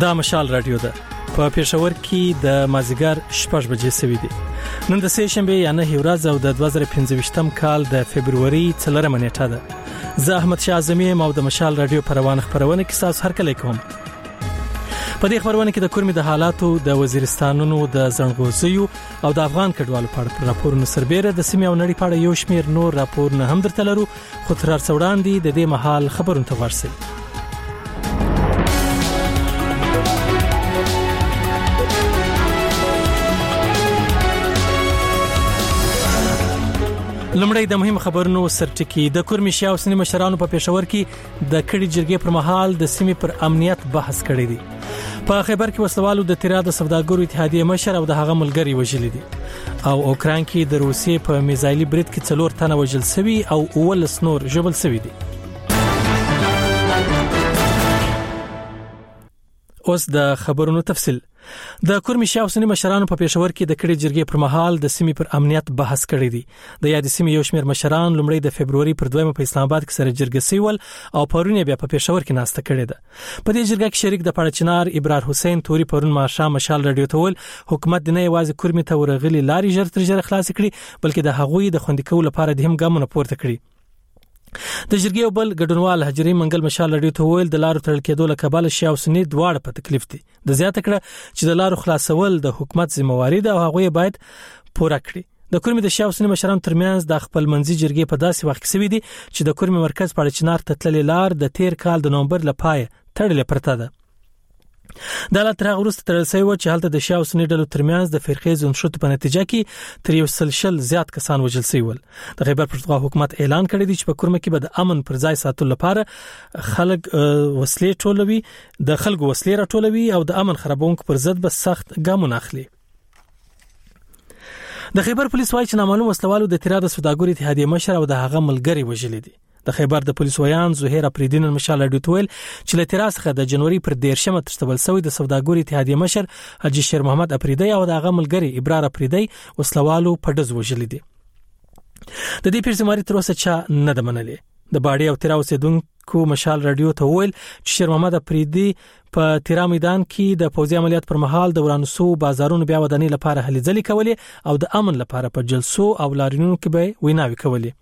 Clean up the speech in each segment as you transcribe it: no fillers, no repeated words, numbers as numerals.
دا مشال رادیو ده په پېښور کې د مازیګر 6 بجې سوي دي. نن د سه شنبه یا 9 ورځ او د 2015م کال د فبرवरी 4 نیټه ده. زه احمد شاه اعظمي او د مشال رادیو پروانه خبرونه کې تاسو هر کله کوم. په دې خبرونه کې د کورمي د حالاتو د وزیرستانونو د زنګوزیو او د افغان کډوالو په اړه راپورونه سربېره د سیمې او نړۍ په اړه یو شمېر نور راپورونه هم درته لرو. خو تر هر څه وړاندې د دې مهال خبرونه ته ورسئ. لمړی د مهم خبرونو سرټکی. د کورمي شاو سنی مشرانو په پېښور کې د کډي جرګې پر مهال د سیمې پر امنیت بحث کړی دی. په خیبر کې وسلوالو د تیرا د سوداګرو اتحادیه مشر او د هغه ملګری وژل دي او اوکران کې د روسیې په میزایلي برید کې 4 تنه وژل شوي او 19 نور ژوبل شوي دي. اوس د خبرونو تفصیل. د کورمي شاو سنی مشرانو په پېښور کې د کډي جرګې پر مهال د سیمې پر امنیت بحث کړی دی. د یاد سیمې یو شمېر مشران لومړی د فبرवरी پر 2 په اسلام آباد کې سره جرګه سیول او پرون بیا په پېښور کې ناسته کړې ده. په دې جرګه کې شریک د پړچنار ابرار حسین توري پرون ماښام مشال رادیو ته ول حکومت د نه یوازې کورمي ته ورغلي لاري ژر تر ژره خلاص کړي بلکې د هغوی د خوندي کولو لپاره د هم ګامونه پورته کړي. د جرګې بل ګډونوال حجري منګل مشال رادیو ته ویل د لارو تړل کېدو له کبله شاو سنی دواړه په تکلیف دي. د زیاته کړه چې د لارو خلاصول د حکومت ذمہواری ده او هغه باید پوره کړي. د کورمي د شاو سنی مشرانو ترمنځ د خپل منځي جرګې په داسې وخت کې سوي دي چې د کورمي مرکز پړچنار ته تللې لار د تیر کال د نومبر لپاره تړلې پرته ده. د لار تر وروسته تړل شوی و چې هلته د شاو سنی ډلو ترمنځ د فرقې زونشت په نتیجه کې تر یو سلسله زیات کسان وژل شوي ول. د خیبر پښتونخوا حکومت اعلان کړی دی چې په کورمه کې به د امن پر ځای ساتلو لپاره خلک وسلې ټولوي، د خلکو وسلې راټولوي او د امن خرابونکو پر ضد به سخت ګامونه اخلي. د خیبر پولیس وايي چې نامعلوم وسلوالو د تیرا د سوداګرو اتحادیه مشر او د هغه ملګری وژل دي. د خیبر د پولیس ویان زهیر اپریدین مشال رډوتویل چې له تیرا څخه د جنوري پر 13 ترتبل شوی د سوداګرو اتحادیه مشر حاجی شیر محمد اپریدی او د هغه ملګری ابرار اپریدی وسلوالو په دز وژل دي. د دې پیرسماري تر اوسه چا نه د منلې. د باډي او تیرا اوسیدونکو مشال رادیو ته ویل چې شیر محمد اپریدی په تیرا میدان کې د پوځي عملیات پر مهال د ورانسو بازارونو بیا ودانۍ لپاره هلې ځلې کولې او د امن لپاره په جلسو او لارینونو کې به ویناوي کولې.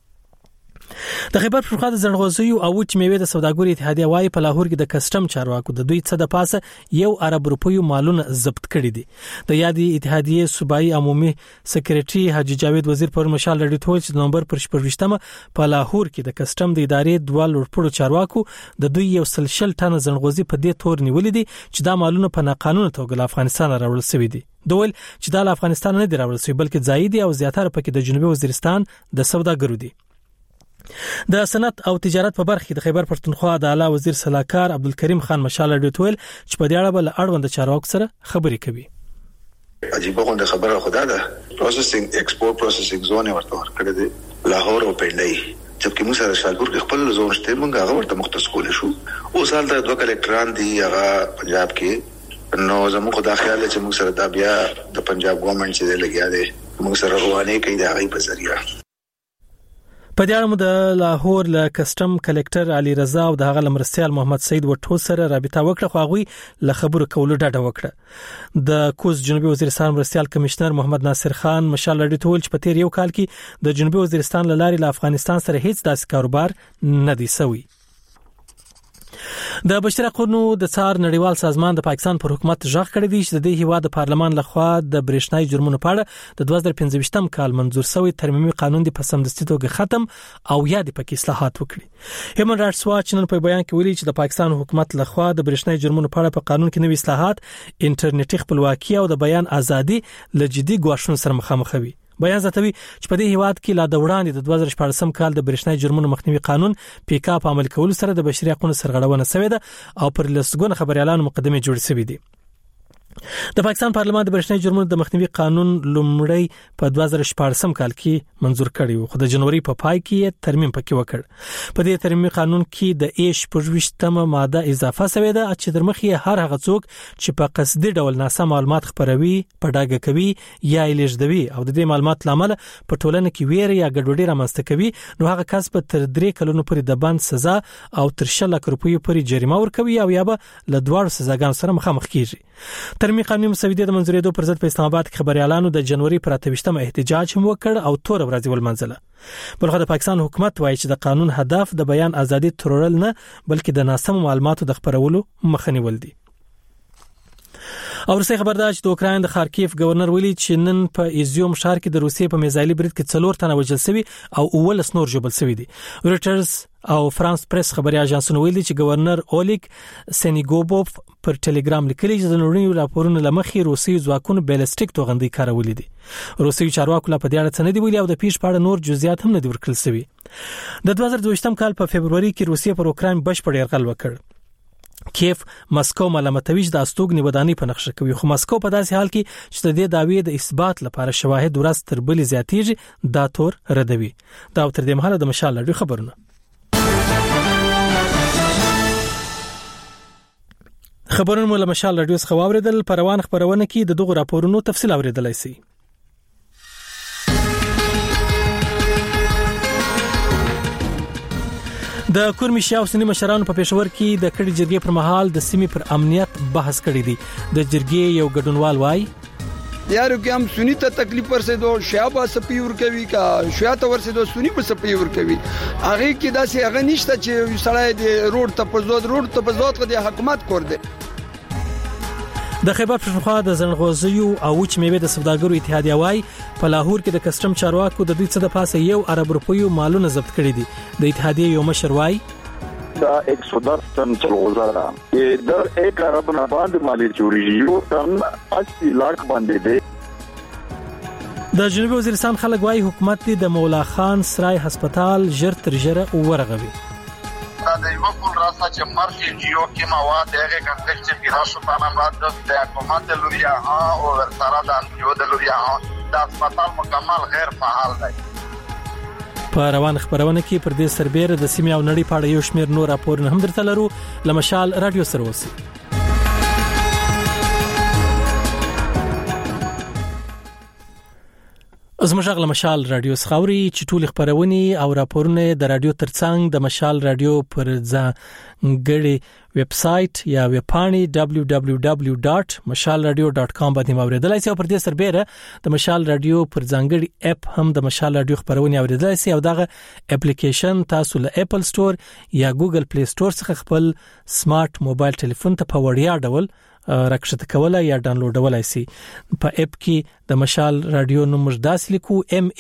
د خیبر پښتونخوا د زنغوزیو او وچ میوې د سوداګرو اتحادیه وايي په لاهور کې د کسټم چارواکو د دوی څخه د پاسه 1 ارب روپیو مالونه ضبط کړي دي. د یادې اتحادیه صوبایي عمومي سکریټري حاجی جاوید وزیر پر مشال رډی ټول چې نومبر پر 18 په لاهور کې د کسټم د ادارې دوه لوړپوړو چارواکو د دوی یو سلسله ټن زنغوزي په دې تور نیولې دي چې دا مالونه په ناقانونه توګه له افغانستان راوړل شوي دي. دوی چې دا له افغانستان نه دی راوړل شوی بلکې ځایي دي او زیاتره پکې د جنوبي وزیرستان د سوداګرو دي. د صنعت او تجارت په برخه د خیبر پښتونخوا د اعلی وزیر صلاحکار عبدالکریم خان مشال رډوتویل چې په دې اړه بل اړوند چارواکو سره خبرې کوي. عجیب غونډه خبره خدا ده. پروسسینګ ایکسپورټ پروسسینګ زون ورته ورکړه دي لاهور او پنډای چې موږ سره شالپور کې خپل زون شته موږ هغه ورته مختص کول شو. او سال د دوه کلکټران دي هغه پنجاب کې نو زموږ خدا خیال چې موږ سره دا بیا د پنجاب ګورنمنت چې لګیا دي موږ سره روانه کوي د هغه په ذریعہ. په دې اړه د لاهور له کسټم کلکټر علي رضا او د هغه لمرستيال محمد سید وټو سره رابطه وکړه خو هغه له خبرو کولو ډډه وکړه. د کوز جنوبي وزیرستان مرستيال کمشنر محمد ناصر خان مشال رډی ټول چې په تیر یو کال کې د جنوبي وزیرستان لاري له افغانستان سره هیڅ داسې کاروبار نه دی سوی. د بشري حقوقو د څار نړیوال سازمان د پاکستان پر حکومت ژغ کړی دی چې د دې هیواد د پارلمان لخوا د برېښنايي جرمونو په اړه د 2015م کال منظور شوی ترمیمي قانون د پسندستي توګه ختم او یا د پکې اصلاحات وکړي. هیومن رائټس واچ نن په بیان کې ویلي چې د پاکستان حکومت لخوا د برېښنايي جرمونو په اړه په قانون کې نوي اصلاحات انټرنیټي خپلواکي او د بیان ازادي لجدي ګواښونو سره مخامخ وي. بیان زیاتوي چې په دې هیواد کې لا د وړاندې د 2014 کال د برېښنايي جرمونو مخنیوي قانون پیکا په عمل کولو سره د بشري حقوقو سرغړونه شوې ده او پر لسګونه خبريالانو مقدمه جوړ شوې دي. د پاکستان پارلمان د برېښنايي جرمونو د مخنیوي قانون لومړی په 2014 کال کې منزور کړی و، خو د جنوري په پای کې ترمیم پکې وکړ. په دې ترمیم قانون کې د ایش پروشتمه ماده اضافه شوې ده چې در مخې هر هغه څوک چې په قصدي ډول ناسم معلومات خپروي، په ډاګه کوي یا لیږدوي او د دې معلومات لامل په ټولنه کې ویره یا ګډوډي رامنځته کوي، نو هغه کس په تر 3 کلونو پورې د بند سزا او تر 1 لک روپیو پورې جریمه ورکوي او یا به له دواړو سزاګانو سره مخامخ کیږي. ترمیم قانون مسودې د منځورېدو پر ضد په اسلام آباد کې خبريالانو د جنوري پر 28 احتجاج هم وکړ او تور ورځ ولمنځله. بلخو د پاکستان حکومت وایي چې د قانون هدف د بیان ازادي ترورل نه بلکې د ناسم معلوماتو د خبرولو مخه نیول دي. او روسي خبردار چې د اوکراین د خارکیف گورنر ویلي چې نن په ایزیوم ښار کې د روسیې په میزایلي برید کې 4 تنه وژل شوي او 19 نور ژوبل شوي دي. رويټرز او فرانس پریس خبري اژانسونه ویلي چې گورنر اولیګ سنیګوبوف پر ټلګرام لیکلي چې د نړیوالو راپورونو لمخې روسي ځواکونو بیلستیک توغندي کارولې دي. روسي چارواکو لا په دې اړه څه نه دی ویلي او د پیښ په اړه نور جزئیات هم نه دی ورکړل شوی. د 2022 کال په فبرवरी کې روسیې پر اوکراین بشپړ یرغل وکړ. کیف مسکو ملامتوي چې د استوګنې ودانۍ په نقشه کوي، خو مسکو په داسې حال کې چې د دې دعوی د اثبات لپاره شواهد ورځ تر بلې زیاتېږي دا تور ردوي. دا تر دې مهاله د مشال لړۍ خبرونه. خبرونه مول مشال رادیو څخه واوریدل. په روان خبرونه کې د دغه راپورونو تفصیل اوریدلای شئ. د کورمي شیا او سنی مشرانو په پېښور کې د کډي جرګې پر مهال د سیمې پر امنیت بحث کړی دی. د جرګې یو ګډونوال وایي یارو کې هم سنی ته تکلیف ورسې دو شیا سپی ور کوي کا شیا ته ورسې دو سنی په سپی ور کوي. هغه کې داسې هغه نشته چې سړی د روډ ته په زود د حکومت کور دی. د خیبر پښتونخوا د زنغوزیو او وچ میوه د سوداګرو اتحادیه وای په لاهور کې د کسٹم چارواکو د دوی څخه د پاسه 1 ارب روپیو مالونه ضبط کړي دي. د اتحادیه یو مشر وای دا 110 टन चलगोजा रहा ये दर 1 अरब न बांध माली चोरी यो टन 80 लाख باندې دي. د جنوبي وزیرستان خلک وای حکومت د مولا خان سرای هسپتال ژر تر ژره ورغوي. د یو کول راسته چې مرشي جیو کې مواد هغه کنټکټ چې پیراشو په بعد د حکومت لوریا او ورسره د یو د لوریا د هسپتال مکمل غیر فعال دی. په روان خبرونه کې پر دې سربېره د سیمه او نړۍ په اړه یو شمېر نور راپورونه هم درته لرو. لمشال رادیو سره اوسئ. زموږ مشال رادیو سخاوري چې ټول خبرونه او راپورونه د رادیو ترڅنګ د مشال رادیو پر ځانګړي ویب سټ یا ویب پاڼې www.mashalradio.com باندې اوریدلای شئ. پر دې سربېره د مشال رادیو پر ځانګړي اپ هم د مشال رادیو خبرونه اوریدلای شئ او دغه اپلیکیشن تاسو له اپل سٹور یا ګوګل پلی سٹور څخه خپل سمارټ موبایل ټلیفون ته په وړیا ډول راکښته کولای یا ډاونلوډولای شئ. په اپ کې د مشال رادیو نوم داسې لیکو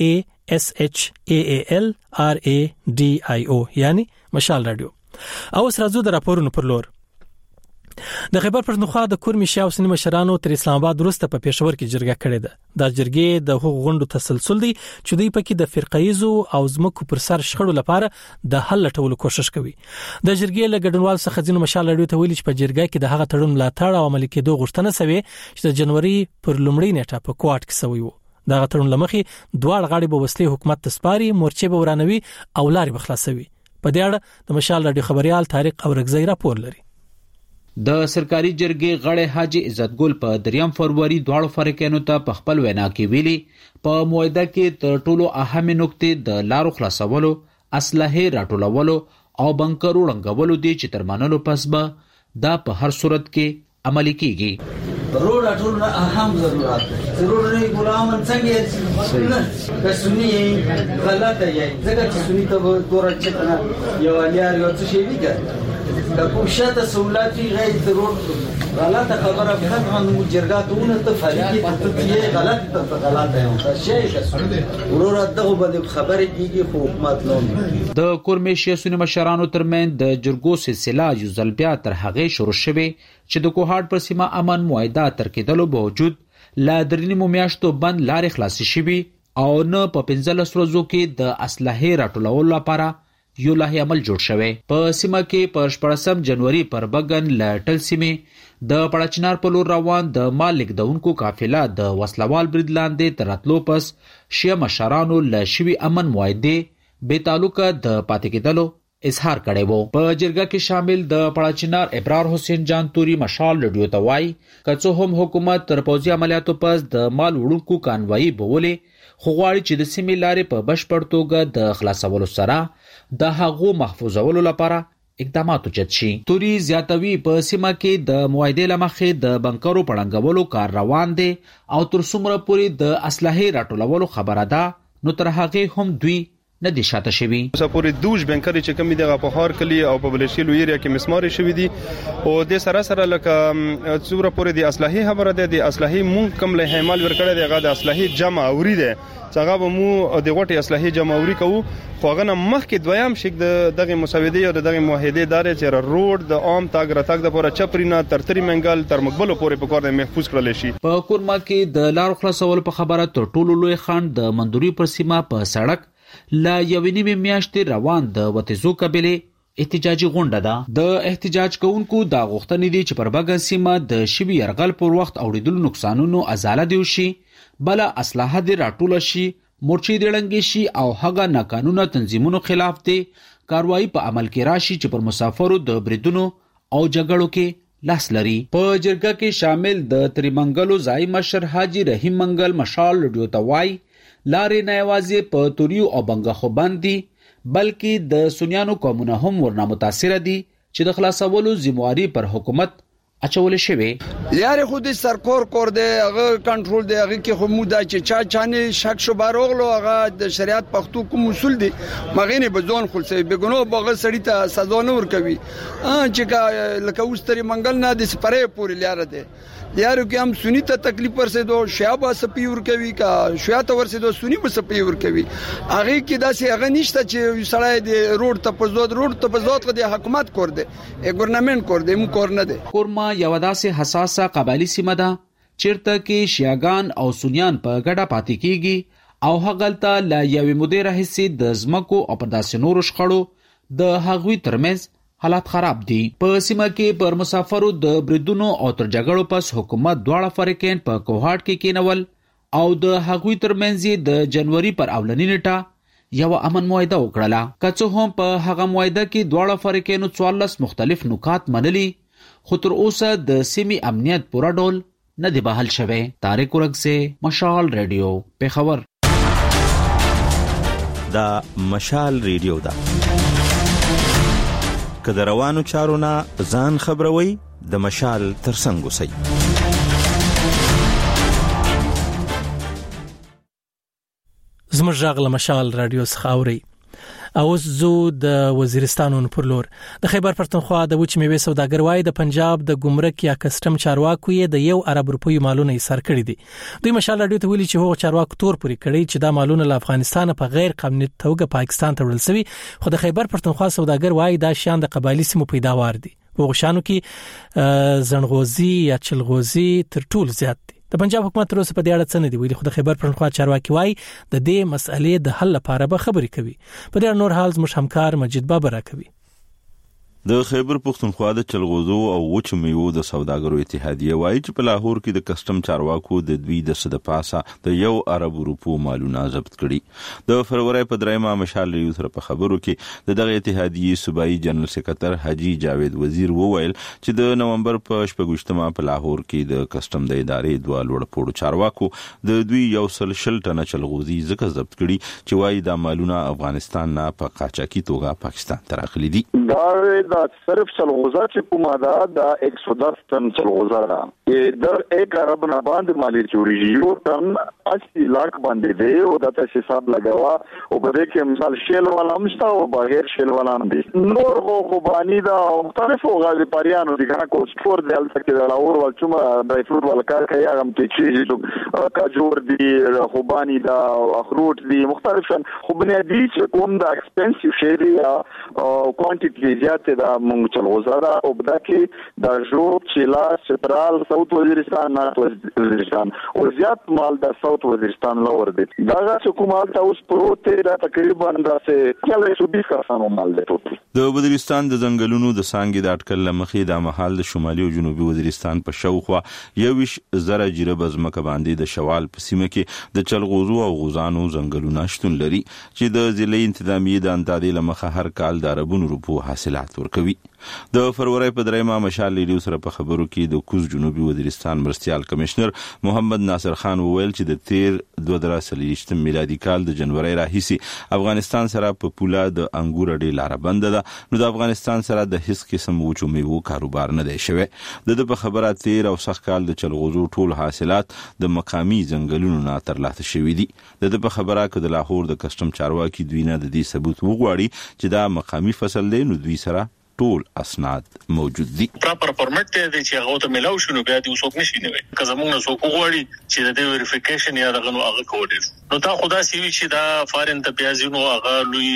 MASHALRADIO یعنی مشال رادیو. او اوس راځو د راپورونو پر لور. د خیبر پښتونخوا د کورمي شیا او سنی مشرانو تر اسلام آباد وروسته په پېښور کې جرګه کړې ده. د جرګې د حقوق غونډو تسلسل دی چې دوی پکې د فرقایزو او زمکو پر سر شخړو لپاره د حل لټولو کوشش کوي. د جرګې له ګډونوال څخه ځینو مشال لري ته ویلي چې په جرګه کې د هغه تړون ملاتړ او عملي کېدو غوښتنه شوې چې د جنوري پر لومړۍ نیټه په کوټ کې شوی و. دا تړون لمخې دوه غاړي به وسلې حکومت تسپاري، مورچې به ورانوي او لارې به خلاصوي. په دې اړه د مشال رادیو خبريال طارق اورګزی راپور لري. د سرکاري جرګې غړی حاجی عزت ګل په 3 فروری دواړو فریقینو ته په خپل وینا کې ویلي په موعده کې تر ټولو اهمه نقطې د لارو خلاصولو، اسلحه راټولولو او بنکرو رنګولو دي چې تر منلو پس به دا په هر صورت کې عملي کیږي. روډ ټول اهم ضرورت دی. ضرور نه ګلام څنګه که سنی غلطه یې ځکه چې سنی ته ګورل چې یو الیار یو څه شي دی که کوشته سہولتي غیر ضرور غلطه خبره به هم جرګاتونه ته فریقي ته غلطه هم شي ورور دغه باندې خبره کیږي حکومت نوم. د کورمي شیسونی مشرانو ترمن د جرګو سلسله یو ځل بیا تر هغه شروع شوه چې د کوهاټ پر سیمه امن موعده تر کېدلو باوجود لا درنیمو میاشتو بند لارې خلاص شوي او نه په 15 ورځو کې د اسلحه راټولولو لپاره یو لاهي عمل جوړ شوی. په سیمه کې په 14 جنوري پر بګن لټل سیمه د پړچنار په لور روان د مال لیکدونکو قافله د وسلوال برید لاندې تر راتلو پس شیعه مشرانو له شوي امن معاهدې بې تعلقه د پاتې کېدلو اظهار کړی وو. په جرګه کې شامل د پړچنار ابرار حسین جان توري مشال رادیو ته وایي که څه هم حکومت تر پوځي عملیاتو پس د مال وړونکو کانوایي بولې خو غواړي چې د سیمې لارې په بشپړ توګه د خلاصولو سره د هغو محفوظولو لپاره اقدامات وچت شي. توري زیاتوي په سیمه کې د معاهدې له مخې د بنکرو پړنګولو کار روان دی او تر څومره پورې د اسلحې راټولولو خبره ده نو تر هغې هم دوی نه دي شاته شوي. سپورې دوج بنکري چې کمی دغه په هر کلی او په بلشیلو ایریا کې مسمار شوی دي او د سره لکه څومره پورې د اسلحې خبره ده د اسلحې مونږ کم له حمل ورکړه دغه د اسلحې جمع اوري ده څنګه به مو د غوټي اسلحې جمع اوري کوو خو هغه مخکې دویم شک دغه مسودې او دغه معاهدې دار چې روډ د عام تاګ راتګ د پوره چپرینا ترتری منګل تر مقبل پورې په کار د محفوظ کړل شي. په کورما کې د لار خلاصول په خبره تر ټولو لوی خند د مندوري پر سیمه په سړک لا یوې نیمې میاشتې روان د وتیزو قبیلې احتجاجي غونډه ده. د احتجاج کوونکو دا غوښتنې دي چې پر بګه سیمه د شوي یرغل پر وخت اوریدلو نقصانونو ازاله دی شي بل اسلحه دې راټول شي مورچې دې ړنګې شي او هغه ناقانونه تنظیمونو خلاف دې کاروایی په عمل کې راشي چې پر مسافرو د بریدونو او جګړو کې لاس لري. په جرګه کې شامل د تریمنګلو ځای مشر حاجی رحیم منګل مشال رادیو ته وایي لارې نه یوازې په توریو او بنګخو باندې بلکې د سنیانو قومونه هم ورنه متاثر دي چې د خلاصولو ذمہواری پر حکومت اچول شوی. یاره خود سرکور کور دی هغه کنټرول دی هغه کې خو مودا چې چانه شک شو باروغلو هغه د شریعت پښتو کوم اصول دي مغینه بزون خلصي بګونو بغه سړی ته سزا نه ور کوي چې لکه اوستري منګل نه د سپره پوری لیاره دی یارو کې هم سنی ته تکلیف ورسې دو شیابا سپیور کوي کا شیات ورسې دو سنی په سپیور کوي هغه کې داسې هغه نشته چې سړی د روډ ته په زود د حکومت کور دی ګورنمنت کور دی مو کور نه دی. کورما یو داسې حساسه قبایلی سیمه ده چیرته کې شیعاګان او سنیان په ګډه پاتې کیږي او هغلته لا یوې مودې راهیسې د ځمکو او په داسې نورو شخړو د هغوی ترمنځ حالات خراب دي. په سیمه کې پر مسافرو د بریدونو او تر جګړو پس حکومت دواړه فریقین په کوهاټ کې کېنول او د هغوی ترمنځ د جنوري پر اولنی نیټه یو امن معاهده وکړه. که څه هم په هغه معاهده کې دواړه فریقینو 14 مختلف نکات منلي خو تر اوسه د سیمې امنیت پوره ډول نه دی بحال شوی. طارق ورغسه مشال رادیو پیښور. دا مشال رادیو دا که د روانو چارو نه ځان خبروي د مشال ترڅنګ اوسئ. زموږ غږ له مشال رادیو څخه اورئ. اوس زو د وزیرستان پر لور د خیبر پښتونخوا د وچ میوې سوداګر وای د پنجاب د ګمرک یا کسٹم چارواکو یې د 1 ارب روپیو مالونه ایثار کړی دي. دوی مشال رادیو ته ویلي چې هغه چارواکو تور پوری کړی چې دا مالونه له افغانستان په غیر قانوني توګه پاکستان ته وړل شوی خو د خیبر پښتونخوا سوداګر وای دا شان د قبایلی سیمو پیداوار دي. په غشانو کې زنغوزي یا چلغوزي تر ټول زیات دي. د پنجاب حکومت تر اوسه په دې اړه څه نه دی ویلي خو د خیبر پښتونخوا چارواکي وای د دې مسئلې د حل لپاره به خبرې کوي. په دې نور حال زموږ همکار مجید بابر راکوي. د خیبر پښتونخوا د چلغوزو او وچ میوو د سوداګرو اتحادیه وایي چې په لاهور کې د کسٹم چارواکو د دوی د صد پاسه د 1 ارب روپو مالونه ضبط کړي. د فروری په درېمه مشال ریو سره په خبرو کې د دغه اتحادیه صوبایي جنرال سکرټر حاجی جاوید وزیر وویل چې د نومبر په 28مه په لاهور کې د کسٹم د ادارې دوه لوړ پوړو چارواکو د دوی 100 ټنه چلغوزي ځکه ضبط کړي چې وایي دا مالونه افغانستان نه په قاچاقي توګه پاکستان ته راغلي دي. دا صرف چلغوزه چې کومه ده دا 110 ټن چلغوزه ده در 1 ارب نه باندې مالی چوریږي یو ټن 80 لک باندې دی او دا ته حساب لګاوه او په دې کې مثال شیل والا مشته او بغیر شیل والا هم دي نور خو باندې دا مختلفو غاړي پاریانو دي کنه کو سپور دی البته کې دا اور ول چوم ډرای فروټ ول کار کوي هغه ته چې کاجور دي خو باندې دا اخروت دي مختلف خو بنیادی چې کوم دا ایکسپنسیو شی دی او کوانټیټي زیات چې دا مونږ چلغوزه دا او بدا کې دا جوب چیلا سنترال ساوث وزیرستان نارت وزیرستان او زیات مال د ساوث وزیرستان لور دي دا حکومت اوس پروت دا تقریبا دا څه کله 120 کسانو مال دی د وزیرستان د ځنګلونو د سانګې د اټکل لمخې د محل د شمالي او جنوبي وزیرستان په شاوخوا 21,000 جریب ځمکه باندې د شوال په سیمه کې د چلغوزو او غوزانو ځنګلونه شتون لري چې د ضلع انتظامیه د اندازې لمخه هر کال د اربونو روپو حاصلات ورکوي. د فروری په دریمه مشال لیډیو سره په خبرو کې د کوز جنوبي وزیرستان مرستيال کمشنر محمد ناصر خان وویل چې د تیر 2023 میلادي کال د جنوري راهیسي افغانستان سره په پوله د انګور ډېر لار بند ده نو د افغانستان سره د هیڅ قسم وچو میوه کاروبار نه دی شوی. د په خبره تیر او سخت کال د چلغوزو ټول حاصلات د مقامی ځنګلونو نه ترلاسه شوي دي. د په خبره کې د لاهور د کسٹم چارواکي دوی نه د دې ثبوت وغواړي چې دا مقامی فصل دی نو دوی سره ټول اسناد موجود دي. پراپر پرمټ دی چې هغه ته ملاو شنو بیا دی وسوک نشي نه وي که زموږ نه څوک غواړي چې د ویریفیکیشن یا دغه نو هغه کوډ نو تا خدا سی وی چې دا فارن ته پیازینو هغه لوی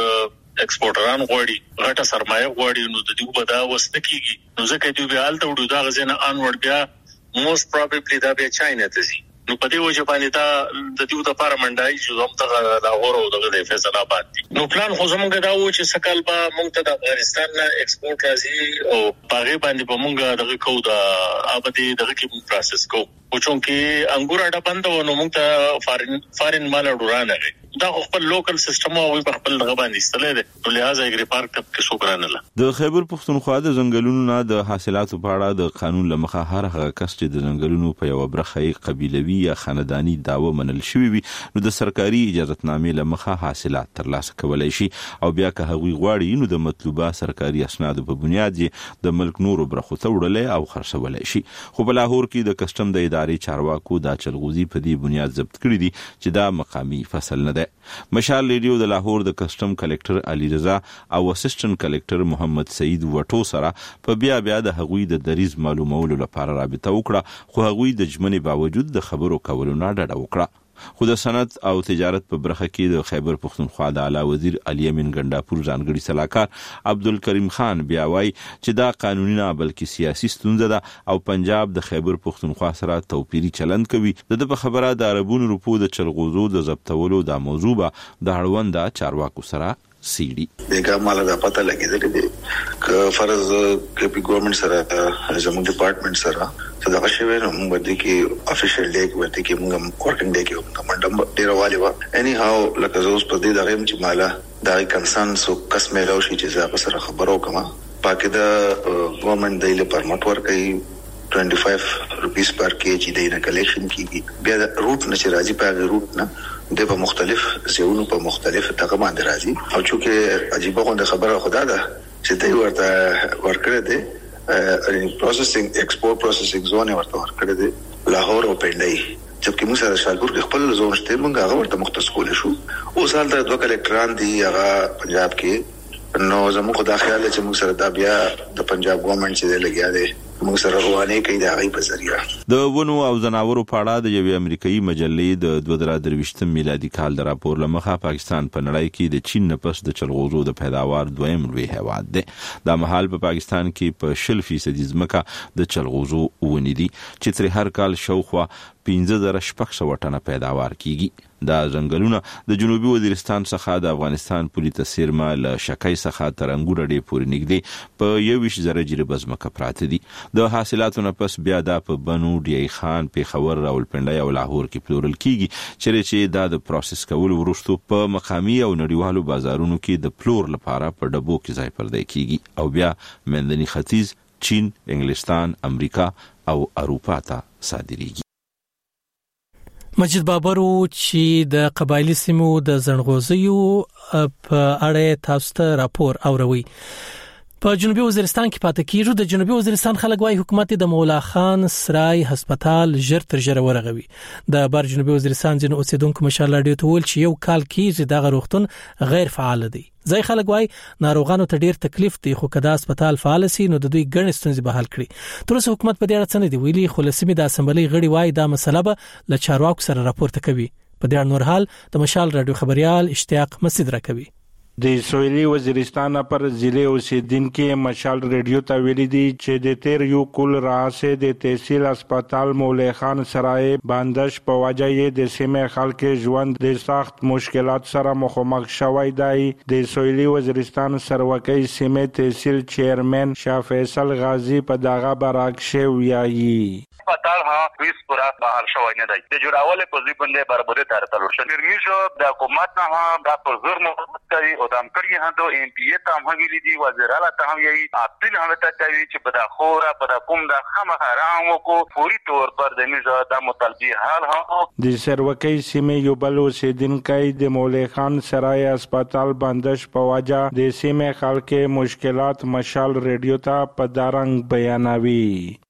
ایکسپورټران غواړي غټه سرمایه غواړي نو د دې په دا وسته کیږي نو ځکه دوی به حالت وړو دا غزنه انورډ بیا موست پروبابلی دا بیا چاینا ته زی نو په دې وجه باندې دا د دې د پارلمانډای چې زموږ ته لاهور او دغه فیصله آباد دي نو پلان خو زموږ دا و چې سکل به موږ ته د افغانستان نه ایکسپورټ راځي او پاغه باندې به موږ دغه کو دا آبادی دغه کې پروسس کو او چونکې انګور اډه بند و نو موږ ته فارن مال ورانه غي دا خپل لوکل سیستم او خپل دغه باندې استلې ده نو لہذا اګری پارک ته کې شکرانه له د خیبر پختونخوا د ځنګلونو نه د حاصلاتو په اړه د قانون لمخه هر هغه کس چې د ځنګلونو په یو برخه قبيلوي یا خاندانی داوا منل شوی وي نو د سرکاري اجازهتنامې لمخه حاصلات ترلاسه کولای شي او بیا که هغوی غواړي نو د مطلوبه سرکاري اسناد په بنیاد د ملک نورو برخو ته وړلې او خرڅولای شي. خو په لاهور کې د کسٹم د ادارې چارواکو دا چلغوزي په دې بنیاد ضبط کړی دي چې دا مقامی فصل نه ده. مشال لیډیو د لاهور د کسٹم کلکټر علي رضا او اسسټنټ کلکټر محمد سعید وټو سره په بیا د هغوی د دریز معلومولو لپاره رابطه وکړه خو هغوی د جمنې باوجود د خبرو کولو نه ډډه وکړه. خو د صنعت او تجارت په برخه کې د خیبر پختونخوا د اعلی وزیر علي امین ګنداپور ځانګړي صلاحکار عبدالکریم خان بیا وایي چې دا قانوني نه بلکې سیاسي ستونزه ده او پنجاب د خیبر پختونخوا سره توپیری چلند کوي. د په خبره د عربونو روپو د چلغوزو د ضبطولو د موضوع به د اړونده چارواکو سره سیډي دغه مال دا پته لګیدل دي ک فرض کې په ګورنمنت سره زموږ ډپارټمنټ سره څه دا شوی نو موږ د کې افیشل ډے کې ورته کې موږ ورکینګ ډے کې کومه ډیر والی وا اني هاو لکه زوس په دې دغه چې مالا دا کنسرن سو قسمه راوشي چې زه سره خبرو کوم پاکه دا ګورنمنت دایله پرمټ ورکړي 25 روپیس پر کېجی د کلیکشن کیږي بیا روټ نه چې راځي په روټ نه د په مختلف ځایونو په مختلف ټکو باندې راځي او چې عجیب غونډه خبره خدا ده چې دوی ورته ورکړه دي پروسیسینګ ایکسپورټ پروسیسینګ زون ورته ورکړه دي لاهور او پنډای چې موږ سره شالپور کې خپل زون شته موږ هغه ورته مختص کول شو او سال د دوه کلکټران دي هغه پنجاب کې نو زموږ د خیال چې موږ سره دا بیا د پنجاب ګورنمنت چې لګیا دي موږ سره روانه کوي دا غي په ذریعہ د ونو او ځناورو په اړه د یوې امریکایي مجلې د 2023 میلادي کال د راپور لمخه پاکستان په نړۍ کې د چین نه پس د چلغوزو د پیداوار دویم لوی هیواد دی. دا مهال په پاکستان کې په 0% ځمکه د چلغوزو ونې دي چې تر هر کال شاوخوا 15,600 ټنه پیداوار کیږي. دا ځنګلونه د جنوبي وزیرستان څخه د افغانستان پولی تسیرما له شکای څخه تر انګور ډې پورې نږدې په 21,000 جریب ځمکه پراته دي. د حاصلاتو نه پس بیا دا په بنو ډی خان پیښور راولپنډي او لاهور کې پلورل کیږي چې دا د پروسس کول ورستو په مقامی او نړیوالو بازارونو کې د پلور لپاره په ډبو کې ځای پردای کیږي او بیا مندني ختیځ چین انګلستان امریکا او اروپا ته صادریږي. مجید بابرو چې د قبایلی سیمو د زنغوزیو په اړه تاسو ته راپور اوروي. په جنوبي وزیرستان کې پاتې کیږي د جنوبي وزیرستان خلک وايي حکومت د مولا خان سرای هسپتال ژر تر ژره ورغوي. د بر جنوبي وزیرستان ځینو اوسیدونکو مشال راډیو ته ویل چې یو کال کې دغه روغتون غیر فعال دی. ځای خلک وايي ناروغانو ته ډیر تکلیف دی خو کدا هسپتال فعال سي نو د دوی ګڼ ستونزې به حل کړي. تر اوسه حکومت په دې اړه څه نه دی ویلي خو لسمې د اسمبلی غړي وايي دا مسله به له چارواکو سره راپورته کوي. په دې اړه نور حال د مشال راډیو خبريال اشتیاق مسعود راکوي. د سویلي وزیرستان پر ضلع اوسیدونکو مشال ریډیو ته ویلي دي چې د تیر یو کول راځي د تحصیل هسپتال مولا خان سرای بندش په وجه یې د سیمه خلک ژوند د سخت مشکلات سره مخامخ شوی دی. د سویلي وزیرستان سروکۍ سیمه تحصیل چیرمن شاه فیصل غازی په دغه برعکس ویایي هسپتال ها هیڅ پورا بحال شوی نه دی. د جوړولو په ځای باندې برابرې تر تلل شو. ګرمیشو د حکومت نه دا پر زور محبت کوي او د امکړی هندو ام پی ای ته هم ویلي دي وزیر اعلی ته هم یې اپیل هم ته کوي چې په د خورا په د کوم د خمه رامو کو فوري تور پر د میزه د مطالبه حل هم د سروکۍ سیمه یو بل اوسیدونکو د مولا خان سرای هسپتال بندش په وجه د سیمه خلک مشکلات مشال ریډیو ته په دارنګ بیانوي.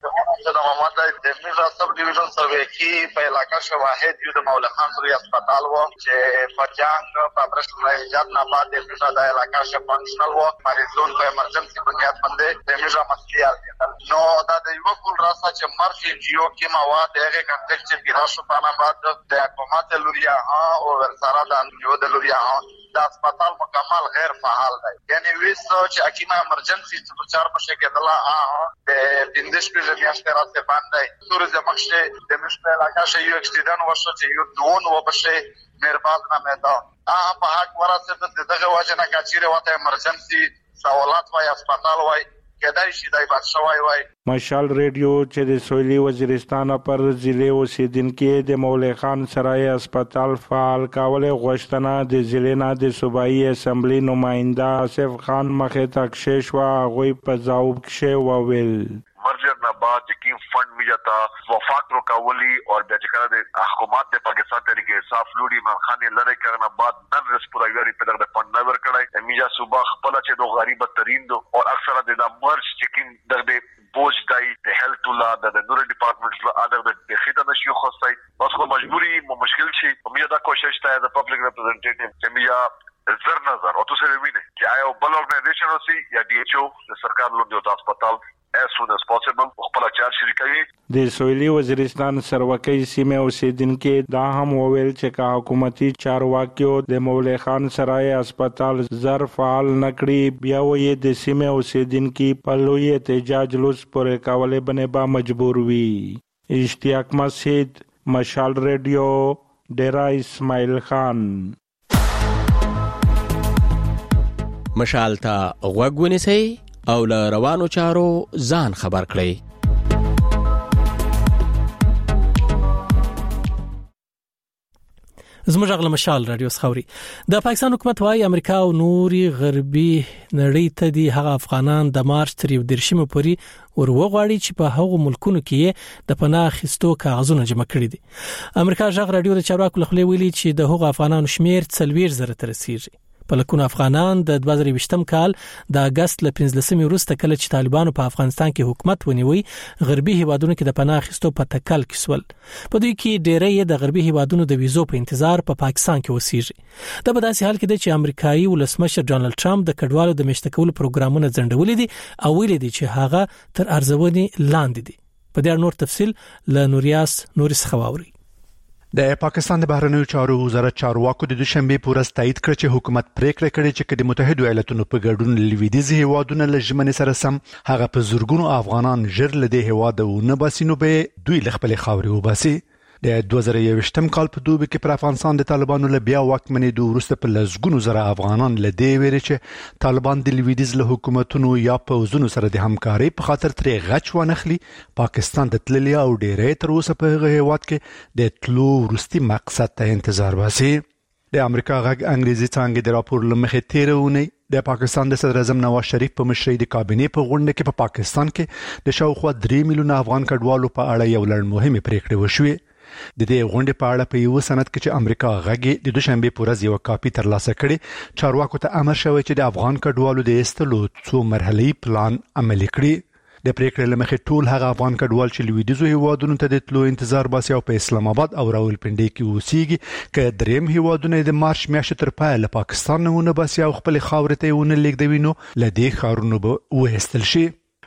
د میزا سب ډیویژن سروې کې په علاقہ شواهد یو د مولا خان سرای هسپتال وو چې فجانګ په پرشن ایجاد نه بعد د میزا د علاقہ ش فنکشنل وو مریضون په ایمرجنسي بنیاد باندې د میزا مسئله نو دا د یو کول راسه چې مرشي جیو کې مواد هغه کنټیکس چې پیراشو پانا بعد د حکومت لوریا ها او ورسره د یو د لوریا ها د هسپتال مکمل غیر فعال دی. یعنی ویسو چې اکیما ایمرجنسي چې چار بشه کېدله د بندش په ځمیاشته راځي باندې توریزم مخشه د مشته علاقہ ش یو اکسیډن وشو چې یو دون و بشه مهربان نه میدان په حق ورسته دغه واجنه کچيره وته ایمرجنسي سوالات وای هسپتال وای کېدای شي دای بادشاہي وای. مشال ریډیو چې د سویلي وزیرستان پر ضلع اوسیدونکو د مولا خان سرای هسپتال فعال کول غوښتنه د ضلع نه د صوبایي اسمبلی نماینده آصف خان مخې ته کښې شوه. هغوی په ځواب کښې وویل مرجر نه بعد یقین فند میجاتا وفاق رو کاولی اور بیچکر د حکومت د پاکستان طریقې صاف لوړي مرخانه لره کرنا بعد نن رسپورایوري په دغه فند نه ور کړای میجا صوبه خپل چې دو غریب ترين دو او اکثره د مرج چکین دغه بوج دای د هیلث ولا د نور ډپارټمنټ لا ادر د خیته نشي خوستای بس خو مجبوری مشکل شي میجا دا کوشش ته د پبلک ریپرزنټیټیو چې میجا زر نظر او تاسو وینئ چې آیا بل اورګنایزیشن اوسي یا ډي ایچ او د سرکار لوندو د هسپتال as soon as possible خپل چار شریکوي. د سویلي وزیرستان سروکۍ سیمه اوسیدونکو دا هم وویل چې کا حکومتي چارواکیو د مولا خان سرای هسپتال زر فعال نکړي بیا وې د سیمه اوسیدونکو په لوی احتجاج لوس پورې کولې باندې با مجبور وي. اشتیاق مسجد مشال ریډیو ډیرا اسماعیل خان. مشال ته غوږ ونیسئ او له روانو چارو ځان خبر کړئ. زموږ غل مشال رادیو خوري د پاکستان حکومت وايي امریکا او نوري غربي نړۍ ته دي هغه افغانان د مارچ تر 13 پورې وروغواړي چې په هغو ملکونو کې د پناه اخیستو کاغذونه جمع کړي دي. امریکا ژغ رادیو د چارواکو لخوا ویلي چې د هغو افغانانو شمیر 40,000 ته رسیدي. په لکونه افغانان د 2020 کال د اگست ل 15 وروسته کله چې طالبانو په افغانستان کې حکومت ونیوي غربي هیوادونو کې د پناه اخیستو په تکل کې سول. په دوی کې ډېری د غربي هیوادونو د ویزو په انتظار په پاکستان کې اوسېږي. دا په داسې حال کې دی چې امریکایي ولسمشر ډونالد ټرمپ د کډوالو د مشتکولو پروګرامونه ځنډولې دي او ویلي دي چې هغه تر ارزونې لاندې دي. په دې نور تفصيل ل نوریاس نورس خواوري. د پاکستان د بهرنیو چارو وزارت چارواکو د دوشنبه په ورځ تایید کړ چې حکومت پریکړه کړې چې د متحده ایالاتونو په ګډون لویدیځ هیوادونو له ژمنې سره سم هغه په زورګونو افغانان ژر له دې هیوادونو باسینو به دوی خپل خاورې وباسي. د 2021 کال په دوبه کې پر افغانستان د طالبانو له بیا واکمنۍ د وروسته په لزګونو زره افغانان له دې ویري چې طالبان د لویدیځ له حکومتونو یا پوزونو سره د همکارۍ په خاطر ترې غچ ونخلي پاکستان د تللی او ډېرې تر اوسه په هغه هیواد کې د تلو وروستي مقصد ته انتظار باسي. د امریکا غږ انګریزي څنګه د راپور لمخې تیرونه د پاکستان د صدر اعظم نواز شریف په مشرۍ د کابینې په غونډه کې په پاکستان کې د شاوخوا 3 میلیونه افغان کډوالو په اړه یو لړ مهمه پریکړه وشوه. د دې غونډې په اړه په یو سند کې چې امریکا غږی د دوشنبه په ورځ یو کاپی ترلاسه کړي چارواکو ته امر شوی چې د افغان کډوالو د ایستلو څو مرحلي پلان عملي کړي. د پریکړې لمخې ټول هغه افغان کډوال چې لویدیځو هیوادونو ته د تلو انتظار باسي او په اسلام آباد او راولپنډي کې اوسېږي که دریم هیوادونه د مارچ میاشتې تر پای له پاکستان نه ونه باسي او خپل خاورې ته ونه لیږدوي نو له دې ښارونو به وایستل شي.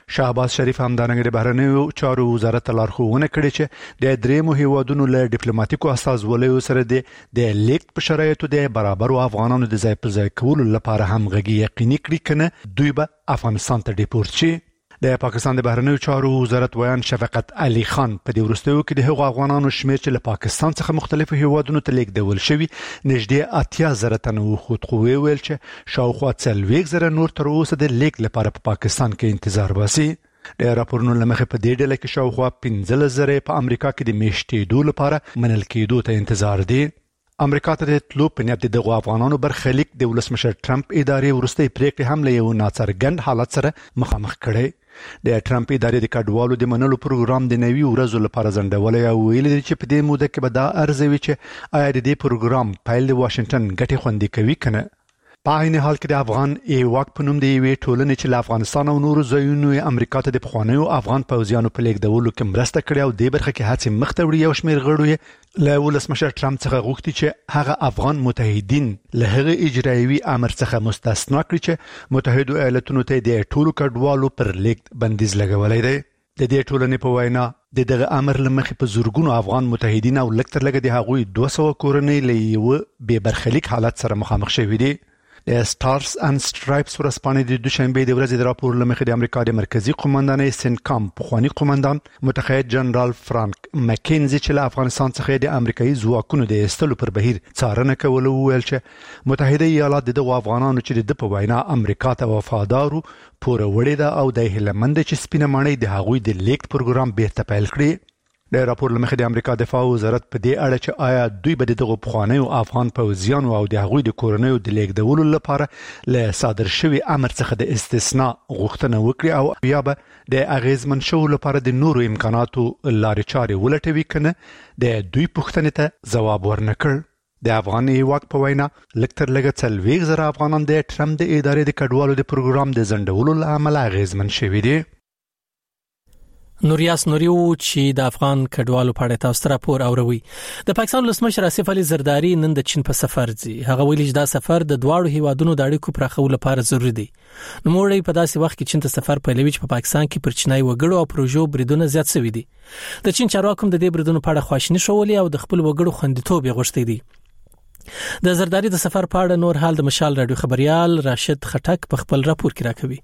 شهباز شریف همدارنګه د بهرنیو چارو وزارت لارښوونه کړې چې د درېمو هیوادونو له ډیپلوماټیکو استازولیو سره د لیک په شرایطو د برابرو افغانانو د ځای په ځای کولو لپاره همغږي یقیني کړي کنه دوی به افغانستان ته ډیپورت شي. د پاکستان د بهرنیو چارو وزارت ویان شفقت علي خان په دې وروستیو کې د هغو افغانانو شمیر چې له پاکستان څخه مختلفو هیوادونو ته لیږدول شوي نږدې 80,000 تنه وخت خو ویل چې شاوخوا 40,000 نور تر اوسه د لیک لپاره په پاکستان کې انتظار باسي. د راپورونو لمخې په دې ډله کې شاوخوا 15,000 په امریکا کې د میشتېدو لپاره منل کېدو ته انتظار دي. امریکا ته د تلو په نیت د افغانانو برخلیک د ولسمشر ټرمپ ادارې وروستۍ پریکړې هم له یو ناڅرګند حالت سره مخامخ کړي. د ټرمپ ادارې د کډوالو د منلو پروګرام د نوي ورځو لپاره ځنډولې او ویل دي چې په دې موده کې به دا ارزوي چې آیا د دې پروګرام پیل د واشنگټن ګټې خوندي کوي کنه. په عین حال کې د افغان ایواک په نوم د یوې ټولنې چې له افغانستان او نورو ځایونو امریکا ته د پخوانیو افغان پوځیانو په لیږدولو کې مرسته کړې او د برخه کې هڅې مخ ته وړي او شمېر غړو له ولسمشر ټرمپ څخه غوښتي چې هغه افغان متحدین له هغه اجرایوي امر څخه مستثنا کړي چې متحده ایالاتونو ته د ټولو کډوالو پر لیږد بندیز لګولای دی. د دې ټولنې په وینا د دغه امر لمخې په زورګونو افغان متحدین او لکتر لګ د هغوی 200 کورنۍ له یو بې برخلیک حالت سره مخامخ شوي دي. د سټارز اند سټرایپس ورځپاڼې د دوشنبه د ورځې د راپور لمخې د امریکا د مرکزی قومندانۍ سنکام پخوانی قومندان متقاعد جنرال فرانک مکینزي چې له افغانستان څخه د امریکایي ځواکونو د ایستلو پر بهیر څارنه کوله ویل چې متحده ایالات د افغانانو چې د په وینا امریکا ته وفادارو پوره وړي ده او د هلمند چې سپینه ماڼۍ د هغوی د لیک پروګرام بیرته پیل کړي. د راپور لمخې د امریکا دفاع وزارت په دې اړه چې آیا دوی به دغه پخوانیو افغان پوځیانو او د هغوی د کورنیو د لیږدولو لپاره له صادر شوي امر څخه د استثناء غوښتنه وکړي او یا به د اغیزمن شو لپاره د نورو امکاناتو لارې چارې ولټوي کنه د دوی پوښتنې ته ځواب ورنکړ. د افغان ایواک په وینا لکتر لګ 40,000 افغانان د ټرمپ د ادارې د کډوالو د پروګرام د ځنډولو له امله اغیزمن شوي دي. نوریاس نوریو چې د افغان کډوالو په اړه تاسو راپور اوروي. د پاکستان ولسمشر آصف علي زرداری نن د چین په سفر ځي. هغه ویلي چې دا سفر د دواړو هیوادونو د اړیکو پراخولو لپاره ضروری دی. نو موږ په داسې وخت کې چین ته سفر پیلوي چې په پاکستان کې پر چینای وګړو او پروژو بریدونه زیات شوي دي. د چین چارواکو د دې بریدونو په اړه خواشیني شولې او د خپل وګړو خوندیتوب یې غوښتي دي. د زرداری د سفر په اړه نور حال د مشال رادیو خبريال راشد خټک په خپل راپور کې راکوي.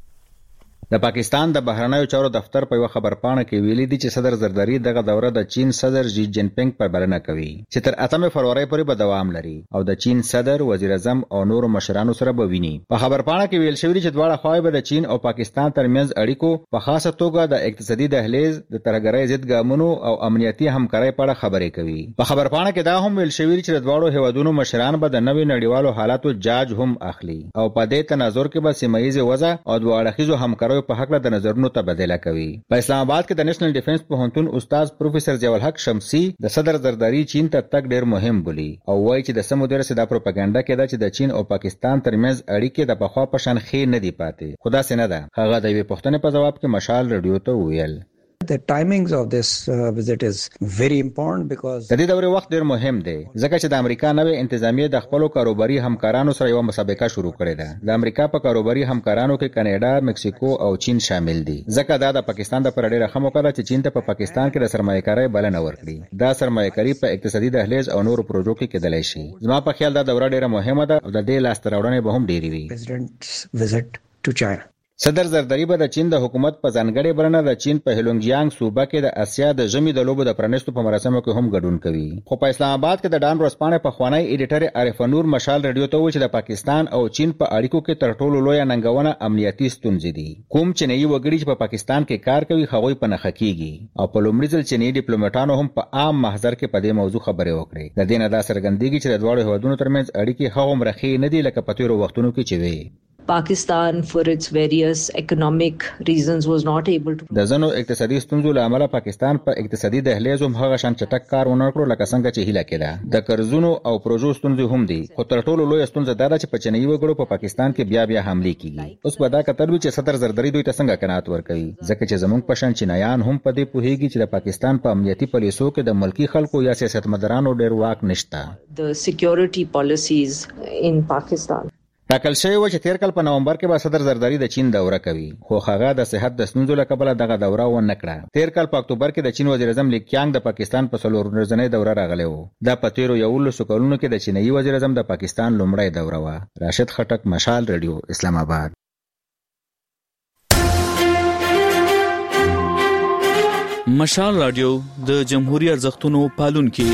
د پاکستان د بهرنیو چارو دفتر په یو خبرپاڼه کې ویلي دي چې صدر زرداری دغه دوره د چین صدر جی جن پینګ په بلنه کوي چې تر 8 فروری پورې به دوام لري او د چین صدر وزیر اعظم او نورو مشرانو سره به ویني. په خبرپاڼه کې ویل شوی چې دواړه خواوې به د چین او پاکستان ترمنځ اړیکو په خاصه توګه د اقتصادي دهلیز د ترهګرۍ ضد ګامونو او امنیتي همکارۍ په اړه خبرې کوي. په خبرپاڼه کې دا هم ویل شوی چې د دواړو هیوادونو مشران به د نوي نړیوالو حالاتو جاج هم اخلي او په دې تناظر کې به سیمه ییزه وضع او دواړو همکاریو په حق د نظرونو تبادله کوي. په اسلام آباد کې د نېشنل ډیفنس پوهنتون استاد پروفیسور ضیاء الحق شمسی د صدر زرداری چین ته تګ ډیر مهم بولي او وایي چې د سمو ډیر ساده پروپاګاندا کې دا چې د چین او پاکستان ترمنځ اړیکې د پخوا په شان خې نه دی پاتې. خدا سينه ده. هغه د یوې پوښتنې په جواب کې مشال رادیو ته ویل The timings of this visit is very important because د دې دورې وخت ډیر مهم دی ځکه چې د امریکا نوې انتظامیه د خپل کاروباري همکارانو سره یو مسابقه شروع کړې ده. د امریکا په کاروباري همکارانو کې کاناډا، مکسیکو او چین شامل دي. ځکه دا د پاکستان د پر ډیره خمو کړه چې چین ته په پاکستان کې د سرمایه‌کاري بلنه ورکړي. دا سرمایه‌کاري په اقتصادي دهلیز او نورو پروژو کې کېدلای شي. زما په خیال دا دوره ډیره مهمه ده او د دې لاسته راوړنې به هم ډیرې وي. President's visit to China. صدر زرداری به د چین د حکومت په ځانګړې بڼه د چین په هلونګیانګ صوبه کې د اسیا د ژمي د لوبو د پرانیستو په مراسمو کې هم ګډون کوي. خو په اسلام آباد کې د ډان ورځپاڼې په خوانی ایډیټر عارف نور مشال رادیو ته وایي چې د پاکستان او چین په اړیکو کې تر ټولو لوی ننګونه امنیتي ستونزې دي. کوم چینایي وګړي چې په پاکستان کې کار کوي هغوی په نخښه کیږي او په لومړي ځل چینایي ډیپلوماټانو هم په عام محضر کې په دې موضوع خبرې وکړې. د دې نه دا څرګندېږي چې د دواړو هیوادونو ترمنځ اړیکې هغوم رخې نه دي لکه په تیرو وختونو کې چې وي. Pakistan for its various economic reasons was not able to د ځنو اقتصادي ستونزو له امله پاکستان په اقتصادي دهلیز هم هغه شان چټک کار ونه کړو لکه څنګه چې هیله کېده. د قرضونو او پروژو ستونزې هم دي خو تر ټولو لوی ستونزه دا ده چې په چینایي وګړو په پاکستان کې بیا حمله کیږي. اوس به دا کتل چې صدر زرداری دوی ته څنګه قناعت ورکوي ځکه چې زموږ په شان چینایان هم په دې پوهیږي چې د پاکستان په امنیتي پالیسو کې د ملکی خلکو یا سیاستمدارانو ډېر واک نشته. The security policies in Pakistan ټاکل شوی و چې تیر کال په نومبر کې به صدر زرداری د چین دوره کوي، خو هغه د صحت د ستونزو له کبله دغه دوره ونه کړه. تیر کال په اکتوبر کې د چین وزیر اعظم لی کیانګ د پاکستان په 4 ورځنۍ دوره راغلی و. دا په تیرو 11 کلونو کې د چینایي وزیر اعظم د پاکستان لومړی دوره و. راشد خټک، مشال رادیو، اسلام آباد. مشال رادیو د جمهوریت ارزښتونو پالونکي.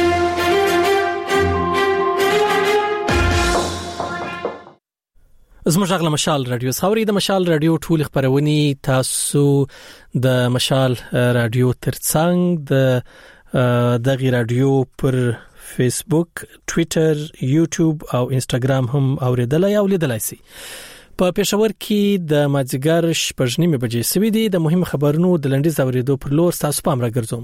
زموږ غږ مشال رادیو خبري د مشال رادیو ټول خبرونی تاسو د مشال رادیو ترڅنګ د دغه رادیو پر فیسبوک، ټوئیټر، یوټیوب او انستګرام هم اوریدلای او لیدلای شئ. په پېښور کې د مازیګر 8:30 بجې سوي دي. د مهم خبرونو د لنډیز اوریدو پر لور تاسو پام راګرځوم.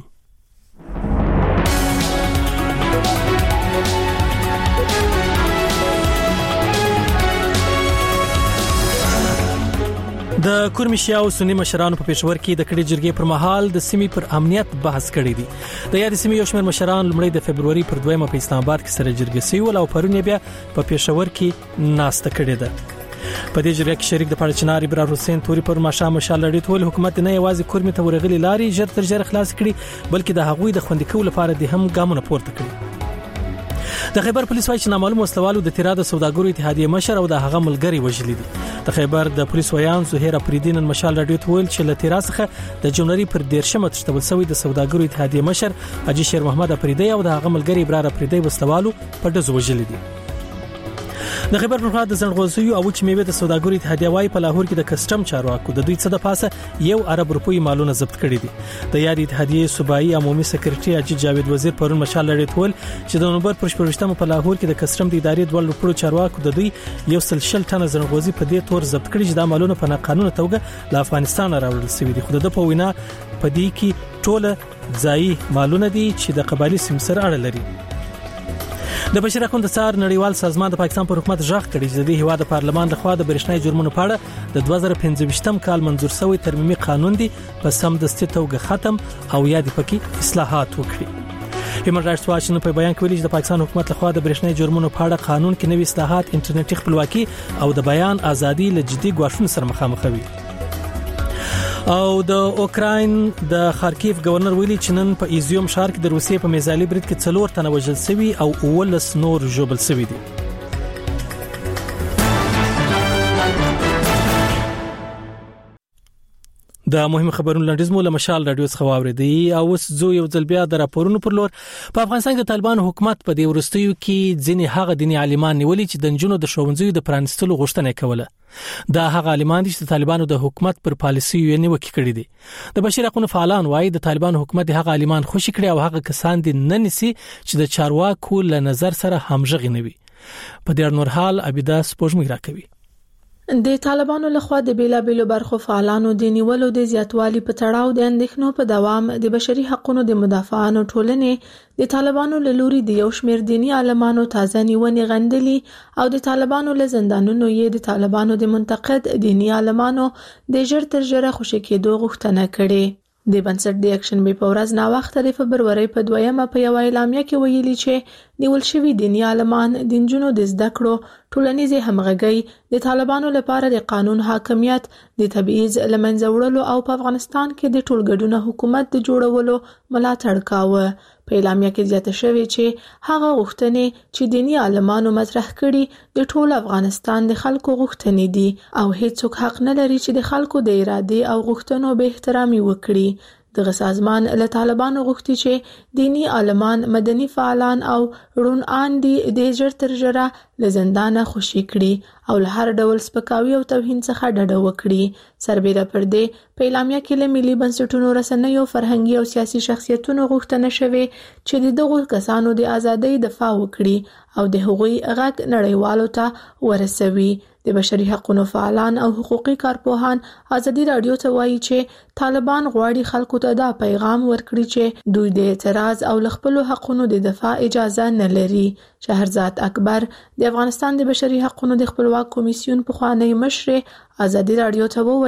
د کورمشیا او سنی مشرانو په پېښور کې د کډې جرګې پر مهال د سیمې پر امنیت بحث کړی دی. د یاد سیمې یو شمېر مشران لومړی د فبرवरी پر 2 په اسلام آباد کې سره جرګې سوي او پرون بیا په پېښور کې ناسته کړې ده. په دې جرګه کې شریک د پړچنار ابراهیم حسین توري پر ماشه مشال لري ټول حکومت نه یوازې کورمې ته ورغلي لاري ژر تر ژره خلاص کړي بلکې د هغوی د خوندې کولو لپاره د هم ګامونه پورته کړي. د خیبر پولیس وايي چې نامعلوم وسلوالو د تیرا د سوداګرو اتحادیه مشر او د هغه ملګری وژلي دي. د خیبر د پولیس ویان زهیر اپریدین مشال رادیو ته ویل چې له تیرا څخه د جنوري پر 13 تشتبل شوی د سوداګرو اتحادیه مشر حاجی شیر محمد اپریدی او د هغه ملګری ابرار اپریدی وسلوالو په دزو وژلي دي. د خیبر پښتونخوا د زنغوزیو او چې میوه د سوداګرو اتحادیه وايي په لاهور کې د کسټم چارواکو د دوی څخه د پاسه 1 ارب روپۍ مالونه ضبط کړي دي. د یاد اتحادیه صوبایي عمومي سکرټري اجي جاوید وزیر پرون مشال لري ټول چې د نومبر پر 18 په لاهور کې د کسټم د ادارې دوه لوړو چارواکو د دوی 100 ټن زنغوزي په دې تور ضبط کړي چې د مالونه په ناقانونه توګه له افغانستان راوړل شوی دي. خو د په وینا په دې کې ټوله ځایي مالونه دي چې د قبایلی سیمه سره اړه لري. د بشیر اخوند سار نړیوال سازمان د پاکستان پر حکومت ژغ کړي چې د هیواد پارلمان لخوا د برېښنايي جرمونو په اړه د 2015 کال منظور شوی ترمیمي قانون دی په سمدستي توګه ختم او یا د پکې اصلاحات وکړي. هیومن رائټس واچ نن په بیان کې ویلي چې د پاکستان حکومت لخوا د برېښنايي جرمونو په اړه قانون کې نوي اصلاحات انټرنیټي خپلواکي او د بیان ازادي له جدي ګواښونو سره مخامخ وي. او د اوکراین د خارکیف گورنر ویلي چې نن په ایزیوم ښار کې د روسیې په میزایلي برید کې 4 تنه وژل شوي او 19 نور ژوبل شوي دي. د مهم خبرونو لنډیزمو له مشال رادیو څخه واوریدي او اوس زو یو ځل بیا د راپورونو پر لور. په افغانستان کې د طالبان حکومت په دې ورستیو کې ځینې هغه دیني عالمان نیولي چې د نجونو د ښوونځیو د پرانستلو غوښتنه کوله. دا هغه عالمان دي چې د طالبانو د حکومت پر پالیسي یې نیوکه کړې دي. د بشیر اخوند فعالان وايي د طالبان حکومت د هغه عالمان خوشی کړي او هغه کسان دي نه نسی چې د چارواکو له نظر سره همغږي نه وي. په دې نور حال ابدا سپوږمۍ راکوي. د طالبانو لخوا د بیلابیلو برخو فعالانو د نیولو د زیاتوالي په تړاو د اندېښنو په دوام د بشري حقوقو د مدافعانو ټولنې د طالبانو له لوري د یو شمېر دینی عالمانو تازه نیونې غندلي او د طالبانو له زندانونو یې د طالبانو د منتقد دینی عالمانو د ژر تر ژره خوشی کېدو غوښتنه کړې. د بنسټ د اکشن به په ورځ نا وخت د فبرवरी په 2 په یو اعلامیه کې ویلي چې نیول شوی دینی عالمان د جنونو د زده کړو ټولنیزه همغږي د طالبانو لپاره د قانون حاکمیت د تبعیض لمنځه وړلو او په افغانستان کې د ټولګډونه حکومت د جوړولو ملاتړ کاوه. په اعلامیه کې زیاته شوی چې هغه غوښتنې چې دینی عالمانو مطرح کړي د ټول افغانستان د خلکو غوښتنې دي او هیڅوک حق نه لري چې د خلکو د ارادې او غوښتنو به احترامي وکړي. دغه سازمان له طالبانو غوښتي چې دینی عالمان، مدني فعالان او روڼان دي د ژر تر ژره له زندانه خوشي کړي او له هر ډول سپکاوي او توهین څخه ډډه وکړي. سربېره پر دې په اعلامیه کې له ملي بنسټونو، رسنیو، فرهنګي او سیاسي شخصیتونو غوښتنه شوې چې دغه کسانو د ازادۍ دفاع وکړي او د هغوی غږ نړیوالو ته ورسوي. د بشري حقوقو فعالان او حقوقي کارپوهان ازادي رادیو ته وایي چې طالبان غواړي خلکو ته دا پیغام ورکړي چې دوی د اعتراض او خپل حقوقو د دفاع اجازه نه لري. شهرزاد اکبر د افغانستان د بشري حقوقو د خپلواک کمیسیون پخوانی مشر ازادي رادیو ته وویل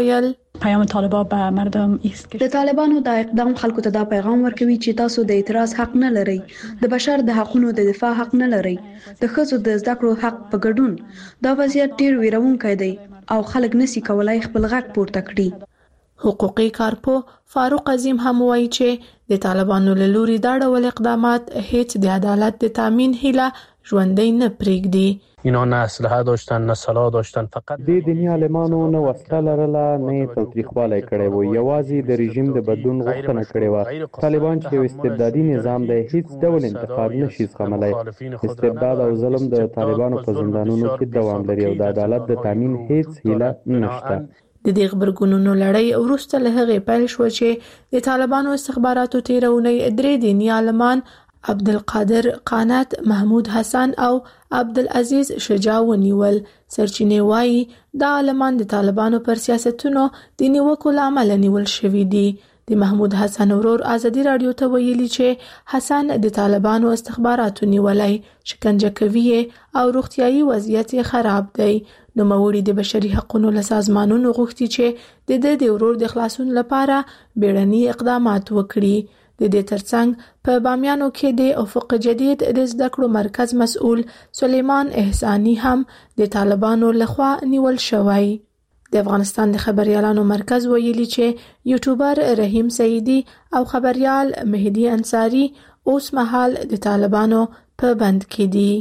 پیام طالبان به مردم است که د طالبانو د اقدام خلکو ته دا پیغام ورکوي چې تاسو د اعتراض حق نه لرئ، د بشر د حقوقو د دفاع حق نه لرئ، د ښځو د زده کړو حق په ګډون. دا وضعیت ډیر ویرونکی دی او خلک نسی کولای خپل غږ پورته کړي. حقوقي کارپو فاروق عظیم هم وایي چې د طالبانو له لوري دا ډول اقدامات هیڅ د عدالت د تامین هیله ژوندۍ نه پرېږدي. اینا نه اسلحه داشتن نه سلاح داشتن، فقط د دیني عالمانو نه وسله لرله نه توتریخوالی کړی و، یوازې د رژیم د بدلون غوښتنه کړې وه. طالبان چې یو استبدادي نظام دی هیڅ ډول انتقاد نشي زغملی. استبداد او ظلم د طالبانو په زندانونو کې دوام لري او د عدالت د تامین هیڅ هیله نشته. د دې خبرګونونو لړۍ وروسته له هغې پیل شوه چې د طالبانو استخباراتو تېره اونۍ 3 دیني عالمان عبدالقادر قانت، محمود حسن او عبدالعزیز شجاع ونیول. سرچینې وایي دا عالمان د طالبانو پر سیاستونو د نیوکو له امله نیول شوي دي. د محمود حسن ورور ازادي رادیو ته ویلي چې حسن د طالبانو استخباراتو نیولای، شکنجه کوي او روغتیايي وضعیت خراب دی. نو موري د بشري حقوقو له سازمانونو غوښتي چې د ورور د خلاصون لپاره بیړني اقدامات وکړي. د دې ترڅنګ په بامیانو کې د افق جدید د زده کړو مرکز مسؤل سلیمان احسانی هم د طالبانو لخوا نیول شوی. د افغانستان د خبريالانو مرکز ویلي چې یوټیوبر رحیم سعیدی او خبريال مهدی انصاری اوس مهال د طالبانو په بند کې دي.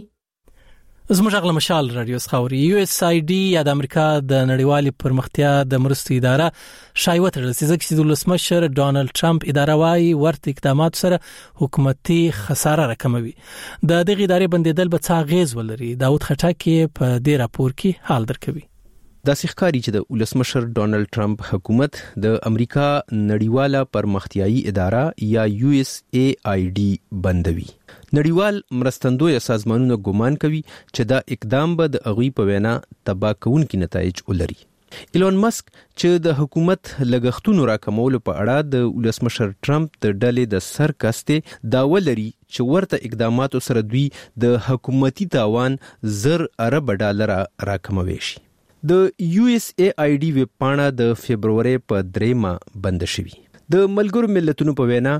زموږ غل مشال رادیو خاوري USAID یا د امریکا د نړیوالې پرمختیا د مرستو اداره شایوه تړل چې د ولسمشر ډانلډ ټرمپ اداره وايي ورته اقدامات سره حکومتي خساره راکموي. د دغه ادارې بندیدل به څه غیز ولري. داود خټک په دې راپور کې حال درکوي. د ښکاری چې د ولسمشر ډانلډ ټرمپ حکومت د امریکا نړیواله پرمختیایي اداره یا USAID بندوي. نړیوال مرستندوی سازمانونه ګومان کوي چې دا اقدام به د اغوی په وینا تباہ کوونکي نتایج ولري. ایلون مسک چې د حکومت لګښتونو راکمولو په اړه د ولسمشر ټرمپ د ډلې د سرکسته دا ولري چې ورته اقداماتو سره دوی د حکومتي تاوان $1 ارب راکموي شي. د USAID ویب پاڼه د فبرवरी په 3 بند شوی. د ملګرو ملتونو په وینا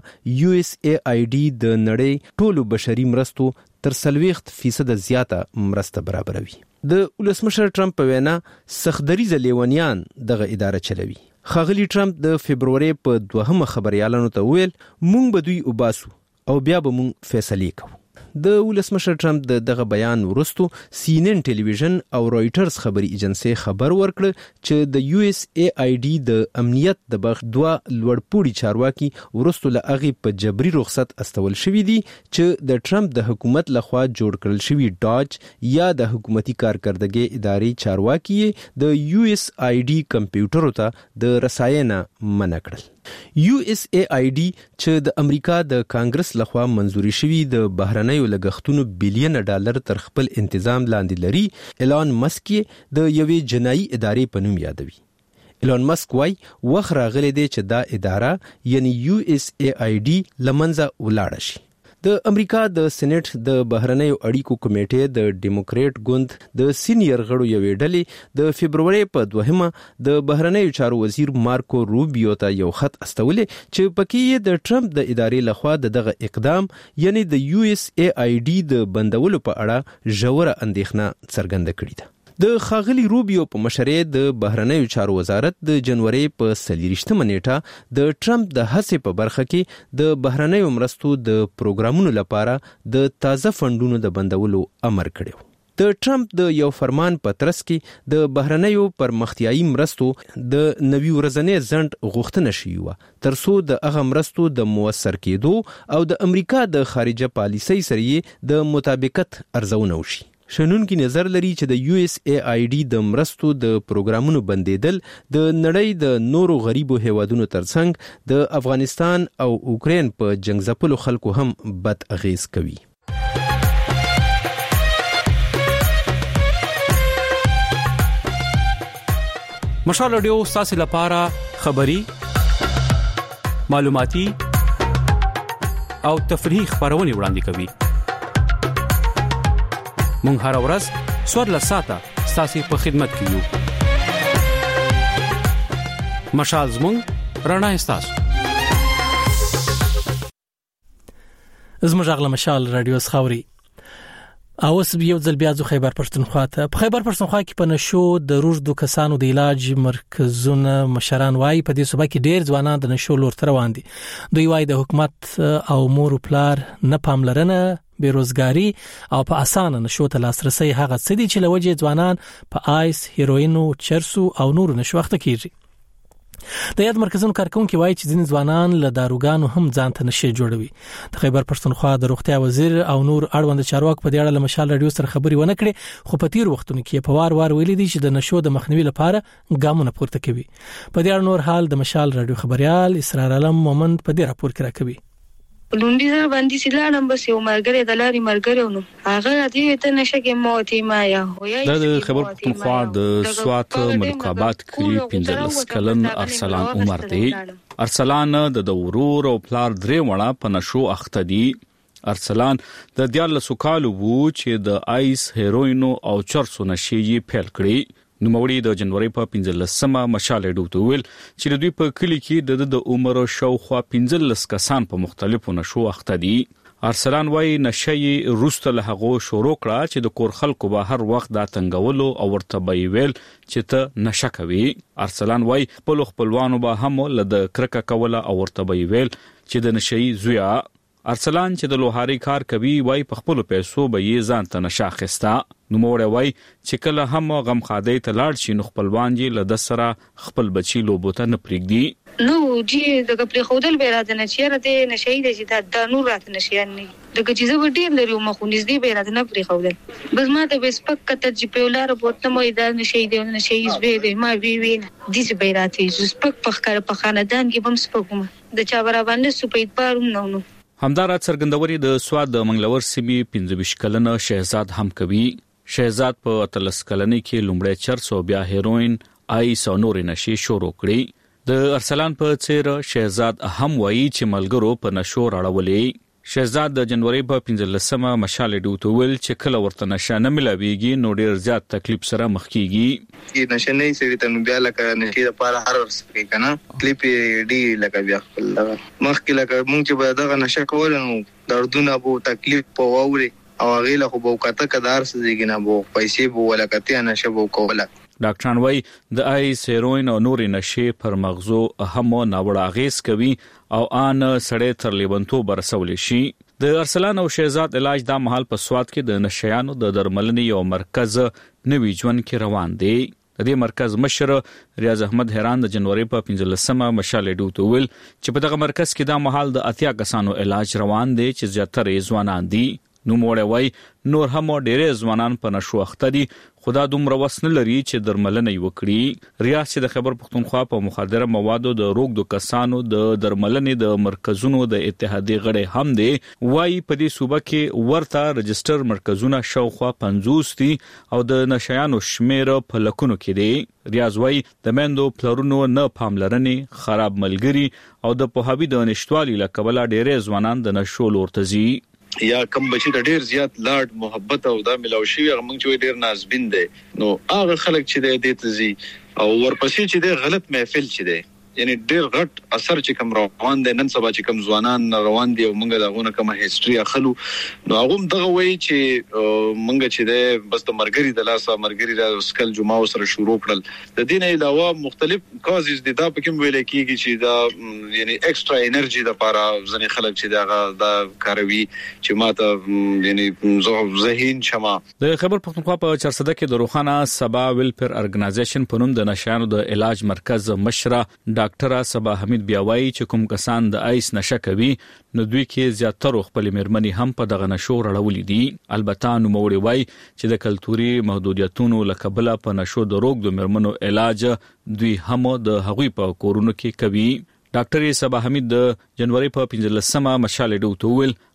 USAID د نړۍ ټولو بشري مرستو تر 40% زیاته مرسته برابروي. د ولسمشر ټرمپ په وینا سختدریزه لیونیان دغه اداره چلوي. ښاغلي ټرمپ د فبرवरी په 2 خبريالانو ته ویل مونږ به دوی وباسو او بیا به مونږ فیصله کوو. د ولسمشر ټرمپ دغه بیان وروسته CNN ټلویزیون او رويټرز خبري ایجنسی خبر ورکړ چې د USAID د امنیت د بخ 2 لوړپوړي چارواکي وروسته له هغه په جبري رخصت استول شوې دي چې د ټرمپ د حکومت لخوا جوړ کړل شوی ډاج یا د حکومتي کارکردګۍ ادارې چارواکي د USAID کمپیوټرو ته د رساینه منع کړل. USAID چې د امریکا د کانګرس لخوا منزوري شوی د بهرنیو لګښتونو $بلین تر خپل انتظام لاندې لري. ایلان مسک د یوې جنایي ادارې په نوم یادوي. ایلان مسک وايي وخت راغلی دی چې دا اداره یعنی USAID لمنځه ولاړ شي. د امریکا د سېنات د بهرنیو اړیکو کمیټې د ډیموکرات ګوند د سینیئر غړو یوې ډلې د فبرवरी په 2 د بهرنیو چارو وزیر مارکو روبیو ته یو خط استولې چې پکې د ټرمپ د ادارې لخوا دغه اقدام یعنی د USAID د بندولو په اړه ژوره اندېښنه څرګنده کړې ده. د ښاغلي روبیو په مشرۍ د بهرنیو چارو وزارت د جنوري په 23 نیټه د ټرمپ د هڅې په برخه کې د بهرنیو مرستو د پروګرامونو لپاره د تازه فندونو د بندولو امر کړی. د ټرمپ د یو فرمان په ترڅ کې د بهرنیو پرمختیایي مرستو د نوي ورځنی ځنډ غوښتنه شوې وه ترڅو د هغه مرستو د موثر کېدو او د امریکا د خارجه پالیسۍ سره د مطابقت ارزونه وشي. شنونکي نظر لري چې د USAID د مرستو د پروګرامونو بندیدل د نړۍ د نورو غریبو هیوادونو ترڅنګ د افغانستان او اوکرين په جنگ ځپلو خلکو هم بد اغیز کوي. مشال رادیو تاسو لپاره خبري معلوماتي او تفریحي خبرونه وړاندې کوي. مونږ هر ورځ 14 ساعته ستاسو په خدمت کې یو. مشال زمون رڼا استاسو زموږ غلا مشال رادیو سخاوري اوس یو ځل بیا ځو خیبر پښتونخوا ته. په خیبر پښتونخوا کې په نشو د روږدو کسانو د علاج مرکزونه مشران وایي په دې صوبه کې ډېر ځوانان د نشو لور ته روان دي. دوی وایي د حکومت او مور پلار نه پاملرنه، بیروزګاری او په اسانه نشو ته لاسرسي هغه څه دي چې لوجه ځوانان په آیس، هیروینو، چرسو او نور نشو وخت کېږي. د یاد مرکزونو کارکونکو وایي چې ځینې ځوانان له داروګانو هم ځان ته نشي جوړوي. د خیبر پښتونخوا د روغتیا وزیر او نور اړوند چارواکو په دې اړه له مشال رادیو سره خبري ونه کړې، خو په تیر وختونو کې په وار ویلي دي چې د نشو د مخنیوي لپاره ګامونه پورته کوي. په دې اړه نور حال د مشال رادیو خبريال اسرار علم مومند په دې راپور کې راکوي. لوندې ځای باندې سیلانم بس یو مرګره د لاري مرګره نو هغه دې ته نشه کې موتي ما یا هویا د خیبر پښتونخوا د سوات ملکابات کې 15 کلن ارسلان عمر دی. ارسلان د ورور او پلار درې وړه په نشو اخته دي. ارسلان د 14 کالو وو چې د آیس، هیروینو او چرسو نشي یې پیل کړی. نوموړي د جنوري په 15مه مشال رادیو ویل چې د دوی په کلی کې د عمر شاوخوا 15 کسان په مختلفو نشو اخته دي. ارسلان وايي نشي روسته له هغه شروع کړه چې د کور خلکو به هر وخت دا تنګولو او ورته ویل چې ته نشه کوي. ارسلان وايي خپلوانو به هم له د کرکه کوله او ورته ویل چې د نشي زویا. ارسلان چې د لوهاري کار کوي وايي په خپل پیسو به یې ځان ته نشه اخیسته. نوموړی وايي چې کله هم غم خادي ته لاړ شي نو خپلوان یې له د سره خپل بچي لوبو ته نه پرېږدي. نو جی دغه پرې خودل به راځنه چې راته نشي د د نور راته نشي نه دغه چیزه به ډیر لري مخ نږدې به راته نه پرې خودل بس ما ته به سپک کته چې په لار بوته مې دا نشي د نشي زوی ما وی دې به راته سپک په خکر په خاندان کې بم سپکم د چا برابر سپید باروم نو همدارات څرګندوري د سواد د منګلور سیمې 15 کلنه شهزاد هم کوي. شهزاد په 13 کلنۍ کې لومړی چرس او بیا هیروین، آیس او نور نشي شروع کړی. د ارسلان په څیر شهزاد هم وایي چې ملګرو په نشو راړولې. شهزاد د جنوري په 15مه مشال رادیو ویل چې کله ورته نشه نه ملاويږي نو ډیر زیات تکلیف سره مخ کیږي. کې نشه نه سړي ته نو بیا لکه نشي لپاره هر ورسره کنه کلیپ ډی لکه بیا خپل مخ کې لکه مونږ چې دغه نشه کول نو دردونه بو تکلیف په ووري او غیله خو بوکاته کدار سږي نه بو پیسې بو ولکته نشه بو کوله. ډاکټران وايي د آیس، هیروین او نور نشي پر مغزو هم ناوړه اغیز کوي او ان سړی تر لیونتو برسول شي. د ارسلان او شهزاد علاج د محل په سواد کې د نشيانو د درملنې یو مرکز نوی ژوند کې روان دی. د دې مرکز مشر ریاض احمد حیران د جنوري په 15مه مشال رادیو ویل چې په دغه مرکز کې د محل د 80 کسانو علاج روان دی چې زیاتره ځوانان دي. نو موړی وای نور هم ډېر ځوانان په نشو اخته دي خدا دومره وسن لري چې درملنه وکړي. ریاست د خیبر پښتونخوا په مخدره موادو د روغدو کسانو د درملنې د مرکزونو د اتحادیې غړي هم دي. وای په دې صوبه کې ورته رجستر مرکزونه شاوخوا 50 دي او د نشيانو شمیر په لکونو کې دي. ریاض وای د مندو پلرونو نه پاملرنې، خراب ملګری او د پوهاوی د نشټوالي لکبل ډېر ځوانان د نشو لورته زی یا کم بچی ته ډیر زیات لاډ محبت او دا ملاو شي هغه مونږ چې ډیر نازبین دي نو هغه خلک چې د تزي او ورپسې چې د غلط محفل چې دی یعنی ډیر غټ اثر چې کوم روان دي نن سبا چې کوم ځوانان روان دي او مونږ دغه کومه هیستوري اخلو نو هغه دغه وایي چې مونږ چې د بس د مرګري د لاسه مرګري د سکل جمعه سره شروع کړل د دین علاوه مختلف کازز دي دا په کوم ویل کېږي چې دا یعنی ایکسترا انرژي د لپاره ځنې خلک چې دا کاروي چې ماته یعنی ذهین شمه. د خیبر پښتونخوا په چرسده کې د روخانه سبا ویلفیر ارګنایزیشن په نوم د نشانو د علاج مرکز مشره ډاکټر صبا حمید بیاوي چې کوم کسان د آیس نشه کوي نو دوی کې زیاتره خپل مرمنې هم په دغه نشو رړولې دي. البته نو موړي وای چې د کلتوري محدودیتونو لکبله په نشو د روغ د مرمنو علاج دوی هم د هغوی په کورونو کې کوي. ډاکټر صبا حمید د جنوري په 15مه مشال رادیو ویل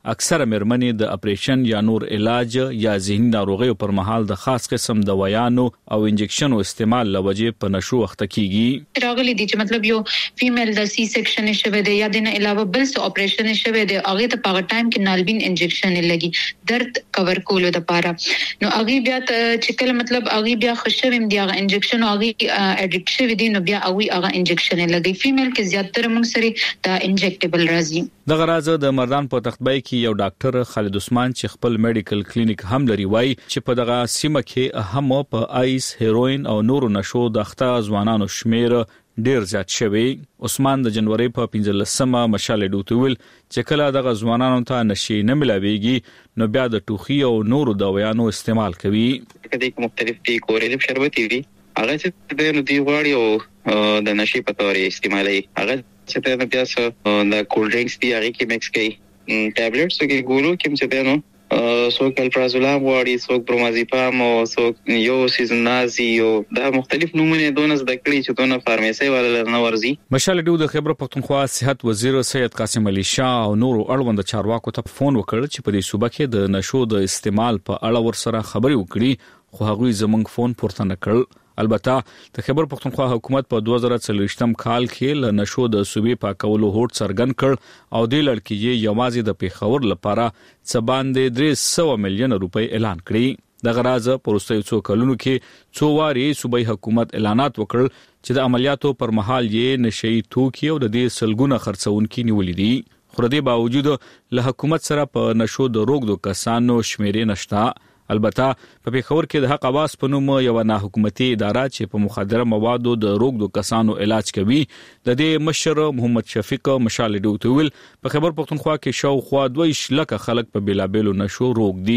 اکثره مېرمنې د اپریشن یا نور علاج یا ذهني ناروغیو پر مهال د خاص قسم دوايانو او انجکشنو استعمال لوجې په نشو وخت کیږي. راغلي دي چې مطلب یو فیمیل د سی سیکشن شوه دی یا د نه علاوه بل څه اپریشن شوه دی هغه ته په ټایم کې نالبین انجکشن لګي درد کور کولو د پاره نو هغه بیا چې کله مطلب هغه بیا خوشویم دی هغه انجکشن هغه اډیکټ شوی دی نو بیا هغه انجکشن لګي. فیمیل کې زیاتره موږ سره دا انجکټیبل راځي. د غرازه د مردان په تختبای کې یو ډاکټر خالد عثمان چې خپل میډیکل کلینیک هم لري وای چې په دغه سیمه کې هم په آیس هیروین او نورو نشو د اخته ځوانانو شمیر ډیر زیات شوی. عثمان د جنوري په 15مه مشال ډوتویل چې کله دغه ځوانانو ته نشي نه ملاويږي نو بیا د ټوخي او نورو دوايانو استعمال کوي. کله مختلف دي کورې شربتي دي هغه چې د نو دی غواړي او د نشي په تور استعمالي هغه چې د پیاس د کول ډرینکس دی هغه کې مکس کوي ټابلیټس کې ګورو کوم چې نو سو کلپرازولام غواړي سو برومازیپام او سو یو سیزنازي او دا مختلف نمونه دونس د کړي چې دونه فارمیسي ولا نه ورزي. مشال ډیو د خبر پختونخوا صحت وزیر سید قاسم علي شاه او نورو اړوند چارواکو ته فون وکړ چې په دې صوبه کې د نشو د استعمال په اړه ورسره خبري وکړي خو هغه زمنګ فون پورته نکړ. البته د خبر پختونخوا حکومت په 2023م کال کې ل نشو د صوبې پاکولو هوټ سرګن کړ او د لړکی یوازې د پیښور لپاره څباندې 300 میلیون روپۍ اعلان کړی. د غرازه پروستیو څو کلونو کې څو واري صوبې حکومت اعلانات وکړ چې د عملیاتو پر مهال یې نشئی توکي او د دې سلګونه خرڅونکي نیولې دي. خو د باوجود له حکومت سره په نشو د روغدو کسانو شمیرې نشتا. البته په پیښور کې د حق اواز په نوم یو نه حکومتي اداره چې په مخدره موادو د روغدو کسانو علاج کوي د دې مشر محمد شفیق مشال ډوتویل په خبر پختونخوا کې شاوخوا 2 لک خلک په بیلابېلو نشو روغ دي.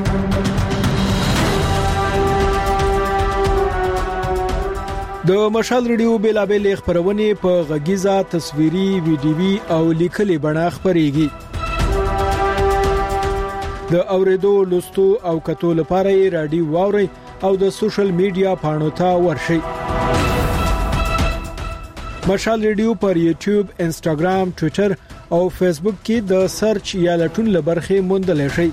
د مشال ریډیو بیلابېل خبرونه په غږیزه تصویري ویډیوي او لیکلي بڼه خبريږي. د اوریدو لوستو او کتو لپاره یې رادیو واوري او د سوشل میډیا پاڼو ته ورشئ. مشال ریډیو پر یوټیوب، انستګرام، ټوئیټر او فیسبوک کې د سرچ یا لټون لبرخه موندل شئ.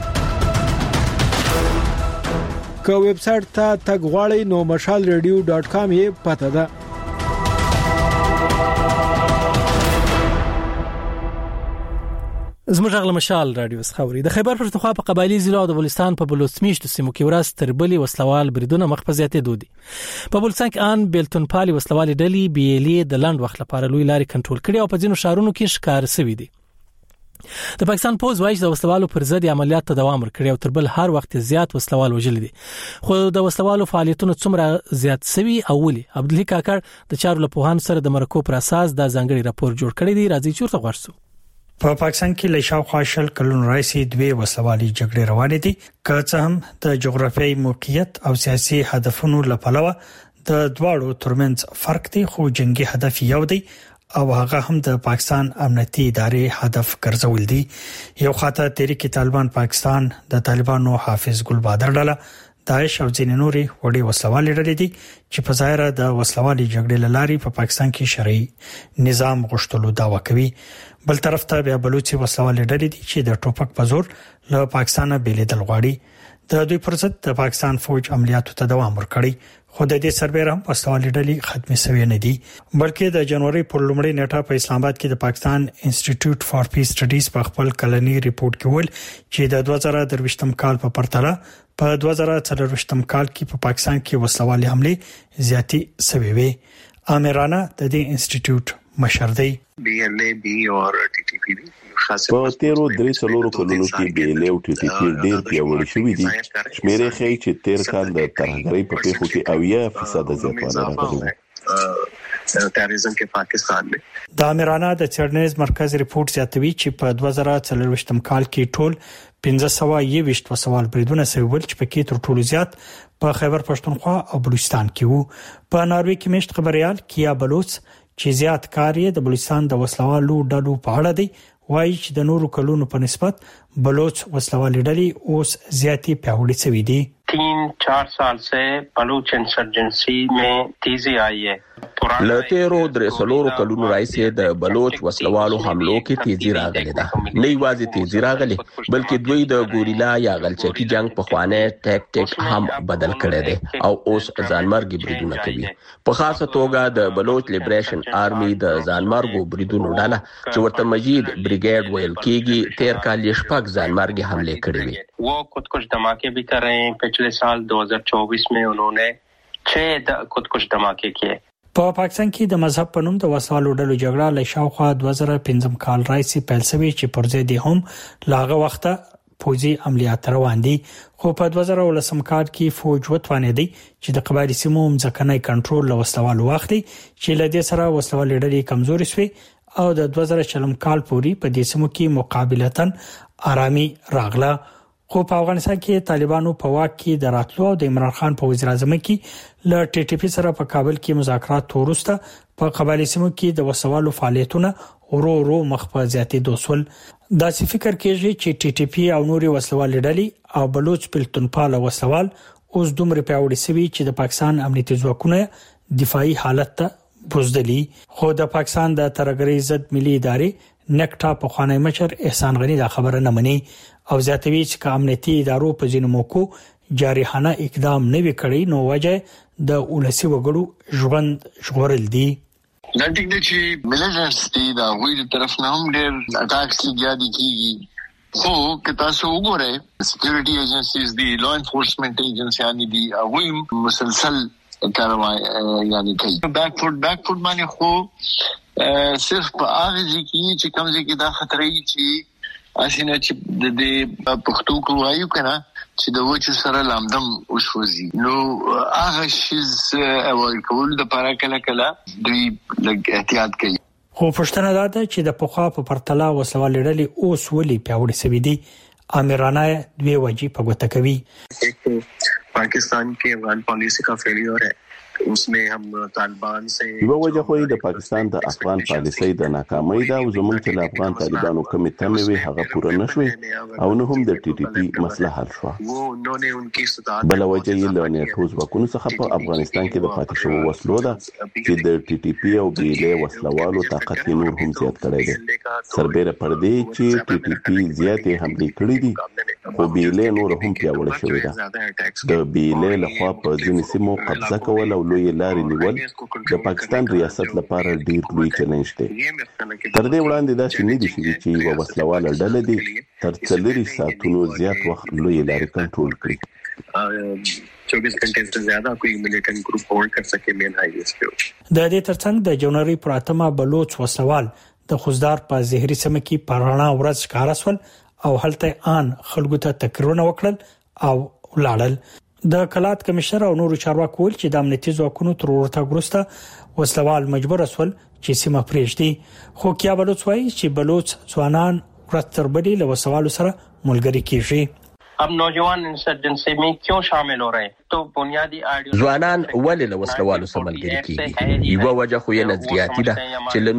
که ویب سټ ته تګ غواړئ نو mashalradio.com یې پته ده. زموږ غل مشال رادیو خبري د خیبر پښتونخوا په قبایلی ضلع د بلوچستان په بلوچمیشت سیمو کې ورځ تر بلې وسلوال بریدونه مخفزيته دودي. په بلوچستان کې ان بیلتون پالي وسلوال ډلې بیلې د لاند وخت لپاره لوی لاري کنټرول کړي او په ځینو شهرونو کې ښکار شوی دي. د پاکستان پوز وایي د وسلوالو پر ضد عملیات ته دوام ورکړي او تر بل هر وخت زیات وسلوال وژل دي. خو د وسلوالو فعالیتونو څومره زیات شوی او ولي عبدالله کاکړ د چارو لپوهان سره د مرکو پر اساس د ځانګړي راپور جوړ کړی دی. راځي چورته غوښتو. په پاکستان کې له شاوخوا شل کلونو راځي دوی وسلوالي جګړې روانې دي که څه هم د جغرافیایي موقعیت او سیاسي هدفونو لپاره د دواړو ترمنځ فرق دی خو جنگي هدف یو دی او هغه هم د پاکستان امنیتي ادارې هدف ګرځول دي. یو خاطر تحریک طالبان پاکستان د طالبانو حافظ ګل بادر ډله داعش او ځینې نوري وړي وسلوالي ډلې دي چې په ظاهر د وسلوالي جګړې لاري په پاکستان کې شرعي نظام غوښتلو داوا کوي. بل طرف ته بیا بلوچستان وسلوالي ډلې دي چې د ټوپک په زور له پاکستان بیلیدل غواړي. د دوی پر ضد د پاکستان فوج عملیاتو ته دوام ورکړي خو د دې سربېره هم وسلوالي ډلې ختمې شوې نه دي بلکې د جنوري پر لومړۍ نیټه په اسلام آباد کې د پاکستان انسټیټیوټ فار پیس سټډیز په خپل کلنی ریپورت کې ویل چې د 2023م کال په پرتله په 2024م کال کې په پاکستان کې وسلوالي حمله زیاتې شوې وي. امرانه د دې انسټیټیوټ مشر دی. BLA او TTP په تیرو 3 کلونو کې بیل او TTP ډېر پیاوړي شوي دي. شمیرې ښیي چې تیر کال د ترهګرۍ په پیښو کې 80% زیاتوالی راغلی. تروریزم کې پاکستان دی. د امرانه د چرنیز مرکز ریپورت زیاتوي چې په 2024م کال کې ټول 1521 وسوال بریدونه سویل چې پکې تر ټولو زیات په خیبر پښتونخوا او بلوچستان کې وو. په ناروې کې مشت خبريال کیا بلوچ چې زیات کار یې د بلوچستان د وسلوالو ډلو په اړه دی وایي چې د نورو کلونو په نسبت بلوچ وسلوالي ډلې اوس زیاتې پیاوړې شوې دي. 3-4 साल से बलूच इंसर्जेंसी में तेजी आई है لتیرو درسلورو کلونو راځي د بلوچ وسلوالو حملو کې تیزی راغلی ده. نه یوازې تیزی راغلی بلکې دوی د ګوریلا یا غلچکی جنگ په خوانه ټیکټیک هم بدل کړی دی او اوس ځانمرګي بریدونه کوي. په خاصه توګه د بلوچ لیبریشن آرمي د ځانمرګو بریدونو ډله چې ورته مجید بریګیډ ویل کیږي تیر کال یې شپږ ځانمرګي حمله کړې وي. वो कुछ धमाके भी कर रहे हैं. पिछले साल 2024 में उन्होंने 6 कुछ धमाके किए. په پاکستان کې د مذهب په نوم د وسوالو ډلو جګړه له شاوخوا 2015 کال راځي پیل شوی چې پر ځای دی هم لاغه وخته پوځي عملیات روان دي. خو په 2019 کال کې فوج وتوانېدي چې د قبایلی سیمو ځکنای کنټرول له وسوالو واخلي چې له دې سره وسوالو ډلې کمزوري شوي او د 2000 کال پورې په دې سیمو کې مقابلتن آرامي راغله. خو په افغانستان کې طالبانو په واک کې د راتلو او د عمران خان په وزیر اعظم کې ل ټي ټي پی سره په کابل کې مذاکرات وروسته په قبایلی سیمو کې د وسوالو فعالیتونه ورو مخ په زیاتې دوسول. دا څه فکر کېږي چې ټي ټي پی او نوري وسوال ډلې او بلوچ پلتونپال وسوال اوس دومره پیاوړي شوي چې د پاکستان امنیتي ځواکونه دفاعي حالت ته بوزدلي. خو د پاکستان د ترهګرۍ ضد ملي ادارې نکټا په خوانی مشر احسان غنی دا خبره نه مني او زیاتوي چې امنیتي ادارو په ځینو موکو جارحانه اقدام نه وکړي نو وجه د اولسي وګړو ژوند ژغورل دي. دا ټیک دی چې ملیټنټس دي دا وایي طرف نه هم ډېر اټاکس زیاتې کیږي. خو که تاسو وګورئ سکیورټي ایجنسیز دي لا انفورسمنت ایجنسیان دي هغوی مسلسل کاروای یعنی کوي. بیک فوټ باندې خو صرف په هغه ځکه چې کوم ځکه دا خطرې چې اسینه چې د پښتو کوایو کنه چې د وچو سره لامدم وشوزي نو هغه شیز اول کول د لپاره کله دوی لږ احتیاط کوي. خو پښتنه دا ده چې د پخوا په پرتلا وسوال لري اوس ولي پیاوړي سوي دي. امیرانه دوی وجې په ګوته کوي. पाकिस्तान के अफगान पॉलिसी का फेलियर है उसमें हम तालिबान से یو وجه خو د پاکستان د افغان پالیسۍ د ناکامۍ دا او زموږ چې افغان طالبانو کومې تمې وي هغه پوره نشوي او نه هم د ټي ټي پی مسله حل شو. بل وجه یې له نیټو ځواکونو څخه په افغانستان کې د پاتې شوو وسلو ده چې د ټي ټي پی او بیلې وسلوالو طاقت نور هم زیات کړی دی. سربېره پر دې چې ټي ټي پی زیاتې حملې کړې دي خو بیلې نور هم پیاوړې شوې ده. د بیلې لخوا په ځینې سیمو قبضه کول او لوی لارې نیول د پاکستان ریاست لپاره ډیر لوی چیلنج دی. تر دې وړاندې دا شنې دي چې یو وسلواله ډله دي تر 4 ساعتونو زیات وخت لوی لارې کنټرول کړي. 24 घंटे से ज्यादा कोई मिलिटेंट ग्रुप होल्ड कर सके मेन हाईवेز पे. د دې ترڅنګ د جنوري پر 8 بلوچ وسوال د خوزدار په زهري سم کې پرانا ورځ کارسول او هلته ان خلکو ته تکرارونه وکړل او ولاړل. د کلات کمشنر او نورو چارواکو ول چې د امنیتي ځواکونو تر ورته ګرسته وسلوال مجبور اسول چې سیمه پرېږدي. خو کیا بلوچ وایي چې بلوچ ځوانان ورتر بدی له وسوالو سره ملګری کیږي. अब नौजवान इंसर्जेंसी में क्यों शामिल हो रहे हैं तो बुनियादी ځوانان ولې له وسلوالو سره ملګری کیږي. یو وجه خو یې نظریاتي ده چې له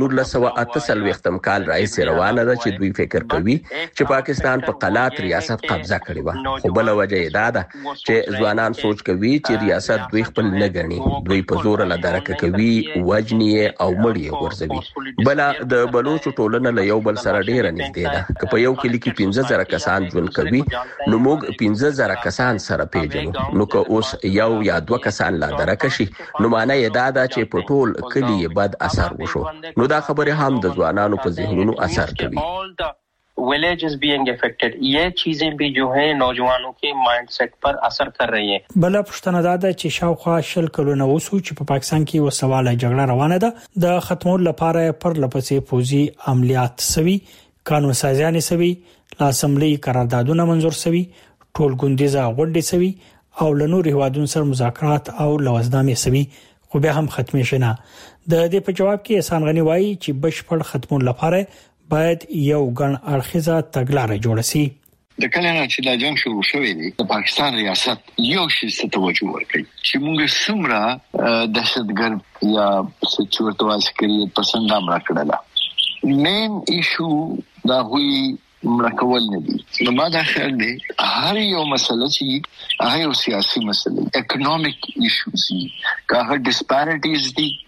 1948 کال راځي روانه ده چې دوی فکر کوي چې پاکستان په قلات ریاست قبضه کړی و. خو بل وجه یې ده چې ځوانان سوچ کوي چې ریاست دوی خپل نه ګڼي. دوی په زور له درک کوي وجنی او مړی ورځوي. بل د بلوچ ټولنه له یو بل سره ډیر نږدې ده. که په یو کلی کې 15000 کسان ژوند کوي نو موږ 15000 کسان سره پیژنو. نو که اوس یو یا 2 کسان لا درک شي نو معنی یې دا ده چې په ټول کلی بد اثر وشو. نو دا خبره هم د ځوانانو په ذهنونو اثر کوي. विलेजेस बीइंग अफेक्टेड ये चीजें भी जो है नौजवानों के माइंडसेट पर असर कर रही हैं. بل پښتنه دا ده چې شاوخوا شل کلونه وسو چې په پاکستان کې وسواله جګړه روانه ده د ختمولو لپاره پر لپسې پوزي عملیات سوي قانون سازیان سوي لا اسمبلی قراردادونه منزور سوي ټول ګوندیزه غونډې سوي او لنور هوادون سره مذاکرات او لوازنامې سوي خو به هم ختمې شنه. د دې په جواب کې احسان غنی وایي چې بشپړ ختمون لپاره باید یو ګڼ اړخیزه تګلارې جوړ شي. د کله نه چې دا جنگ شروع شوی دی د پاکستان ریاست یو شی ته توجه ورکړي چې موږ څومره دهشتګرد یا سچورتوال سکري پسند امر کړل. مین ایشو دا وی مرکول نه دي. نو ما دا خیال دی هر یو مسله چې هغه یو سیاسي مسله اکونومیک ایشوز دي که هغه ډیسپیریټیز دي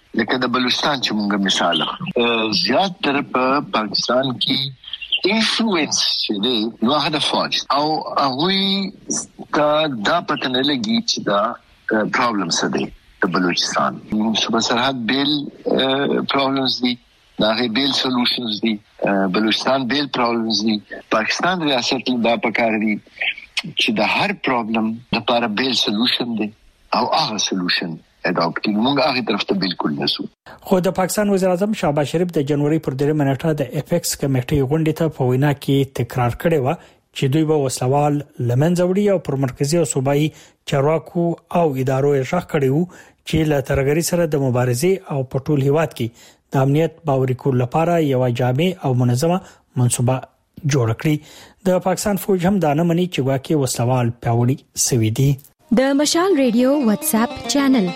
لکه د بلوچستان چې موږ مثال اخلو زیات تر په پاکستان کې انفلوئنس چې دی نو هغه د فوج او هغه دا پته نه لګي چې دا پرابلم څه دی د بلوچستان صوبه سرحد بیل پرابلمز دي دا هي بیل سولوشنز دي بلوچستان بیل پرابلمز دي پاکستان ریاست دا پکار دي چې د هر پرابلم لپاره بیل سولوشن دی او هغه سولوشن اډاپټ موږ هغه طرف ته بالکل نسو. خو د پاکستان وزیر اعظم شهباز شریف د جنوري پر 3 منټه د اپیکس کمیټې غونډې ته په وینا کې تکرار کړی و چې دوی به وسلوال لمنځه وړي او پر مرکزی او صوبایي چارواکو او ادارو یې شخ کړي وو چې له ترګری سره د مبارزې او په ټول هیواد کې د امنیت باوري کول لپاره یو جامع او منظمه منصوبه جوړ کړي. د پاکستان فوج هم دا نه مني چې واکه وسلوال پیاوړي سوي دي. د مشال ریډیو واتس اپ چینل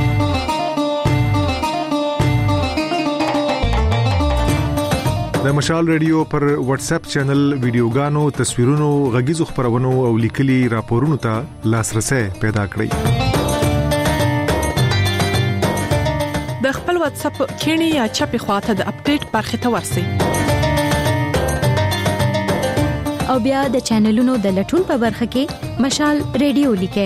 د مشال ریډیو پر واتس اپ چینل ویډیوګانو، تصویرونو، غږیزو خبرونو او لیکلي راپورونو ته لاسرسي پیدا کړئ. د خپل واتس اپ کینی یا چپی خواته د اپډیټ برخه ته ورسئ او بیا د چینلونو د لټون په برخه کې مشال ریډیو لیکئ.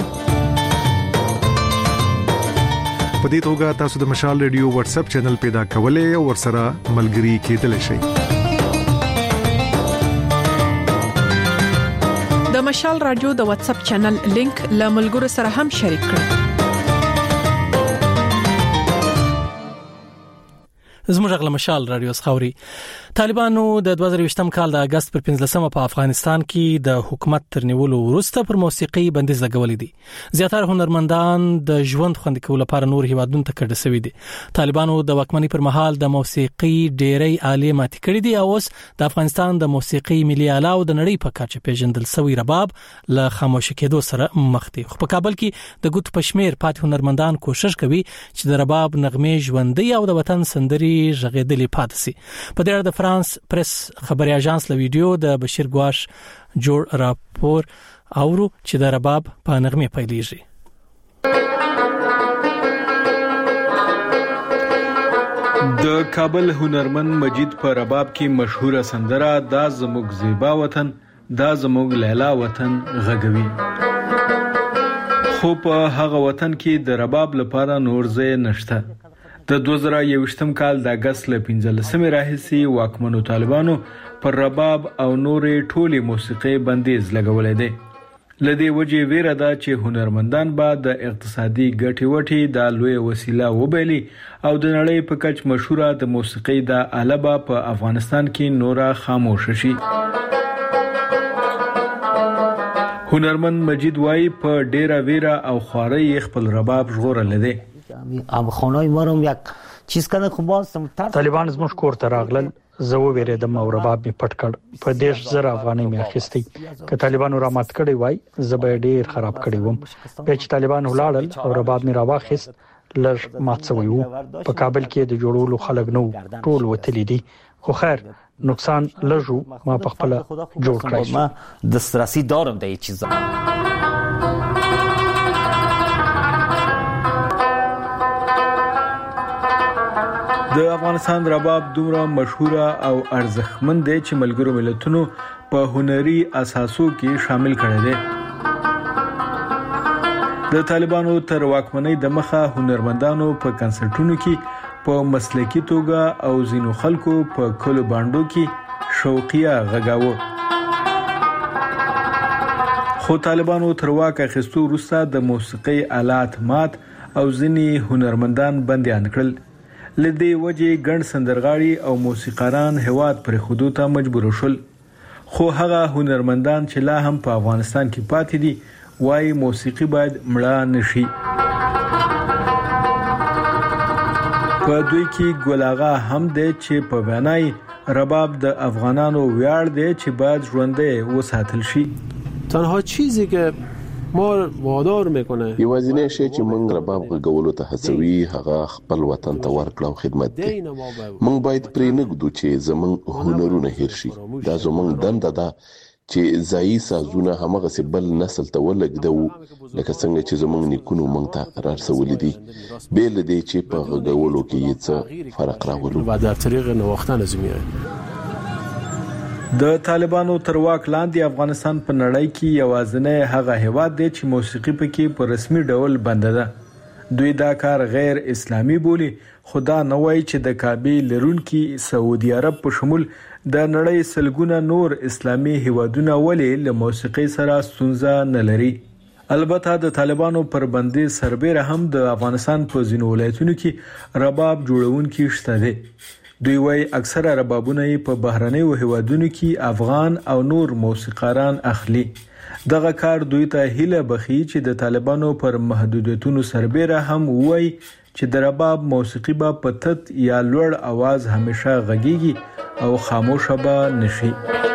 په دې توګه تاسو د مشال ریډیو واتس اپ چینل پیدا کولای او ورسره ملګري کېدلی شئ. د مشال رادیو د واتس اپ چینل لینک له ملګرو سره هم شریک کړئ. زموږ غل مشال رادیو خاوري طالبانو د 2020م کال د اگست پر 15مه په افغانستان کې د حکومت ترنیولو وروسته پر موسیقي بندیز لګولې دي. زیاتره هنرمندان د ژوند خوندي کولو لپاره نور هیوادونو ته کډه شوي دي. طالبانو د واکمنۍ پر مهال د موسیقي ډېری آلې ماتې کړې دي او اوس د افغانستان د موسیقي ملي آله او د نړۍ په کچه پیژندل شوی رباب له خاموش کېدو سره مخ دي. خو په کابل کې د ګوت پښمیر پات هنرمندان کوشش کوي چې د رباب نغمې ژوندۍ او د وطن سندري ژغېدلې پاتې سي. په دې اړه د فرانس پریس خبري اژانس له ویډیو د بشیر ګواش جوړ راپور اورو چې د رباب په نغمې پیلېږي. د کابل هنرمند مجید په رباب کې مشهوره سندره دا زموږ زیبا وطن دا زموږ لیلا وطن غږوي. خو په هغه وطن کې د رباب لپاره نور ځای نشته. د 2021م کال د اگست ل 15مې راهیسي واکمنو طالبانو پر رباب او نورې ټولې موسیقي بندیز لګولې دي. لدې وجې ویره ده چې هنرمندان به د اقتصادي ګټې وټې د لوی وسیله وبېلي او د نړۍ په کچ مشهوره د موسیقي د آله په افغانستان کې نورا خاموش شي. هنرمند مجید وای په ډیره ویره او خواري خپل رباب ژغورل دي. ام خانای ما رو یک چیز کنه خو باستم طالبان زموږ کور ته راغلل زه وېریدم او رباب می پټ کړ په 10,000 افغانۍ می اخیستې که طالبانو را مات کړی وای زه به ډیر خراب کړی وم. په چې طالبان ولاړل او رباب می را واخیست لږ مات شوی وو. په کابل کې د جوړولو خلک نو ټول وتلی دي خو خیر نقصان لږو ما په خپل جوړ کړی ما دسترسی دارم د هیڅ چیز. د افغانستان رباب دومره مشهوره او ارزښتمن دی چې ملګرو ملتونو په هنري اساسو کې شامل کړی دی. د طالبانو تر واکمنۍ د مخه هنرمندانو په کنسرټونو کې په مسلکي توګه او ځینو خلکو په کلو باندو کې شوقیه غږاوه. خو طالبانو تر واک اخیستو وروسته د موسیقي آلات مات او ځینې هنرمندان بندیان کړل. لدې وجې ګڼ سندرغاړي او موسیقاران هواد پر خودو ته مجبور شول. خو هغه هنرمندان چې لا هم په افغانستان کې پاتې دي وايي موسیقي باید مړه نشي. په دوی کې ګولاغا هم دی چې په وینای رباب د افغانانو ویاړ دی چې باید ژوندۍ وساتل شي. تنها چیزی که ما وادار میکنه یوازینی شی چې موږ رباب غږولو ته هڅوي هغه خپل وطن ته ورکړه او خدمت دی. موږ باید پرې نه ږدو چې زموږ هنرونه هیر شي. دا زموږ دنده ده چې ځایي سازونه همغه سبل نسل ته ولګدو لکه څنګه چې زمونږ نیکونو مونږ ته رارسولې دي بیل دي چې په غوولو کې څه فرق راولو بعد طریق نوښتونه زميره د طالبانو تر واک لاندې افغانستان په نړۍ کې یوازینی هغه هیواد دی چې موسیقي پکې په رسمي ډول بند ده. دوی دا کار غیر اسلامي بولي، خدا نه وایي چې د کعبې لرونکي سعودي عرب په شمول د نړۍ سلګونه نور اسلامي هیوادونه ولې له موسیقي سره ستونزه نه لري. البته د طالبانو پر بندي سربېره هم د افغانستان په ځینو ولایتونو کې رباب جوړونکي شته دي. دوی وایي اکثره ربابونه په بهرنیو هیوادونو کې افغان او نور موسیقاران اخلي. دغه کار دوی ته هیله بخي چې د طالبانو پر محدودیتونو سربېره هم وایي چې د رباب موسیقي به په تت یا لوړ आवाज همیشه غږیږي او خاموشه به نشي.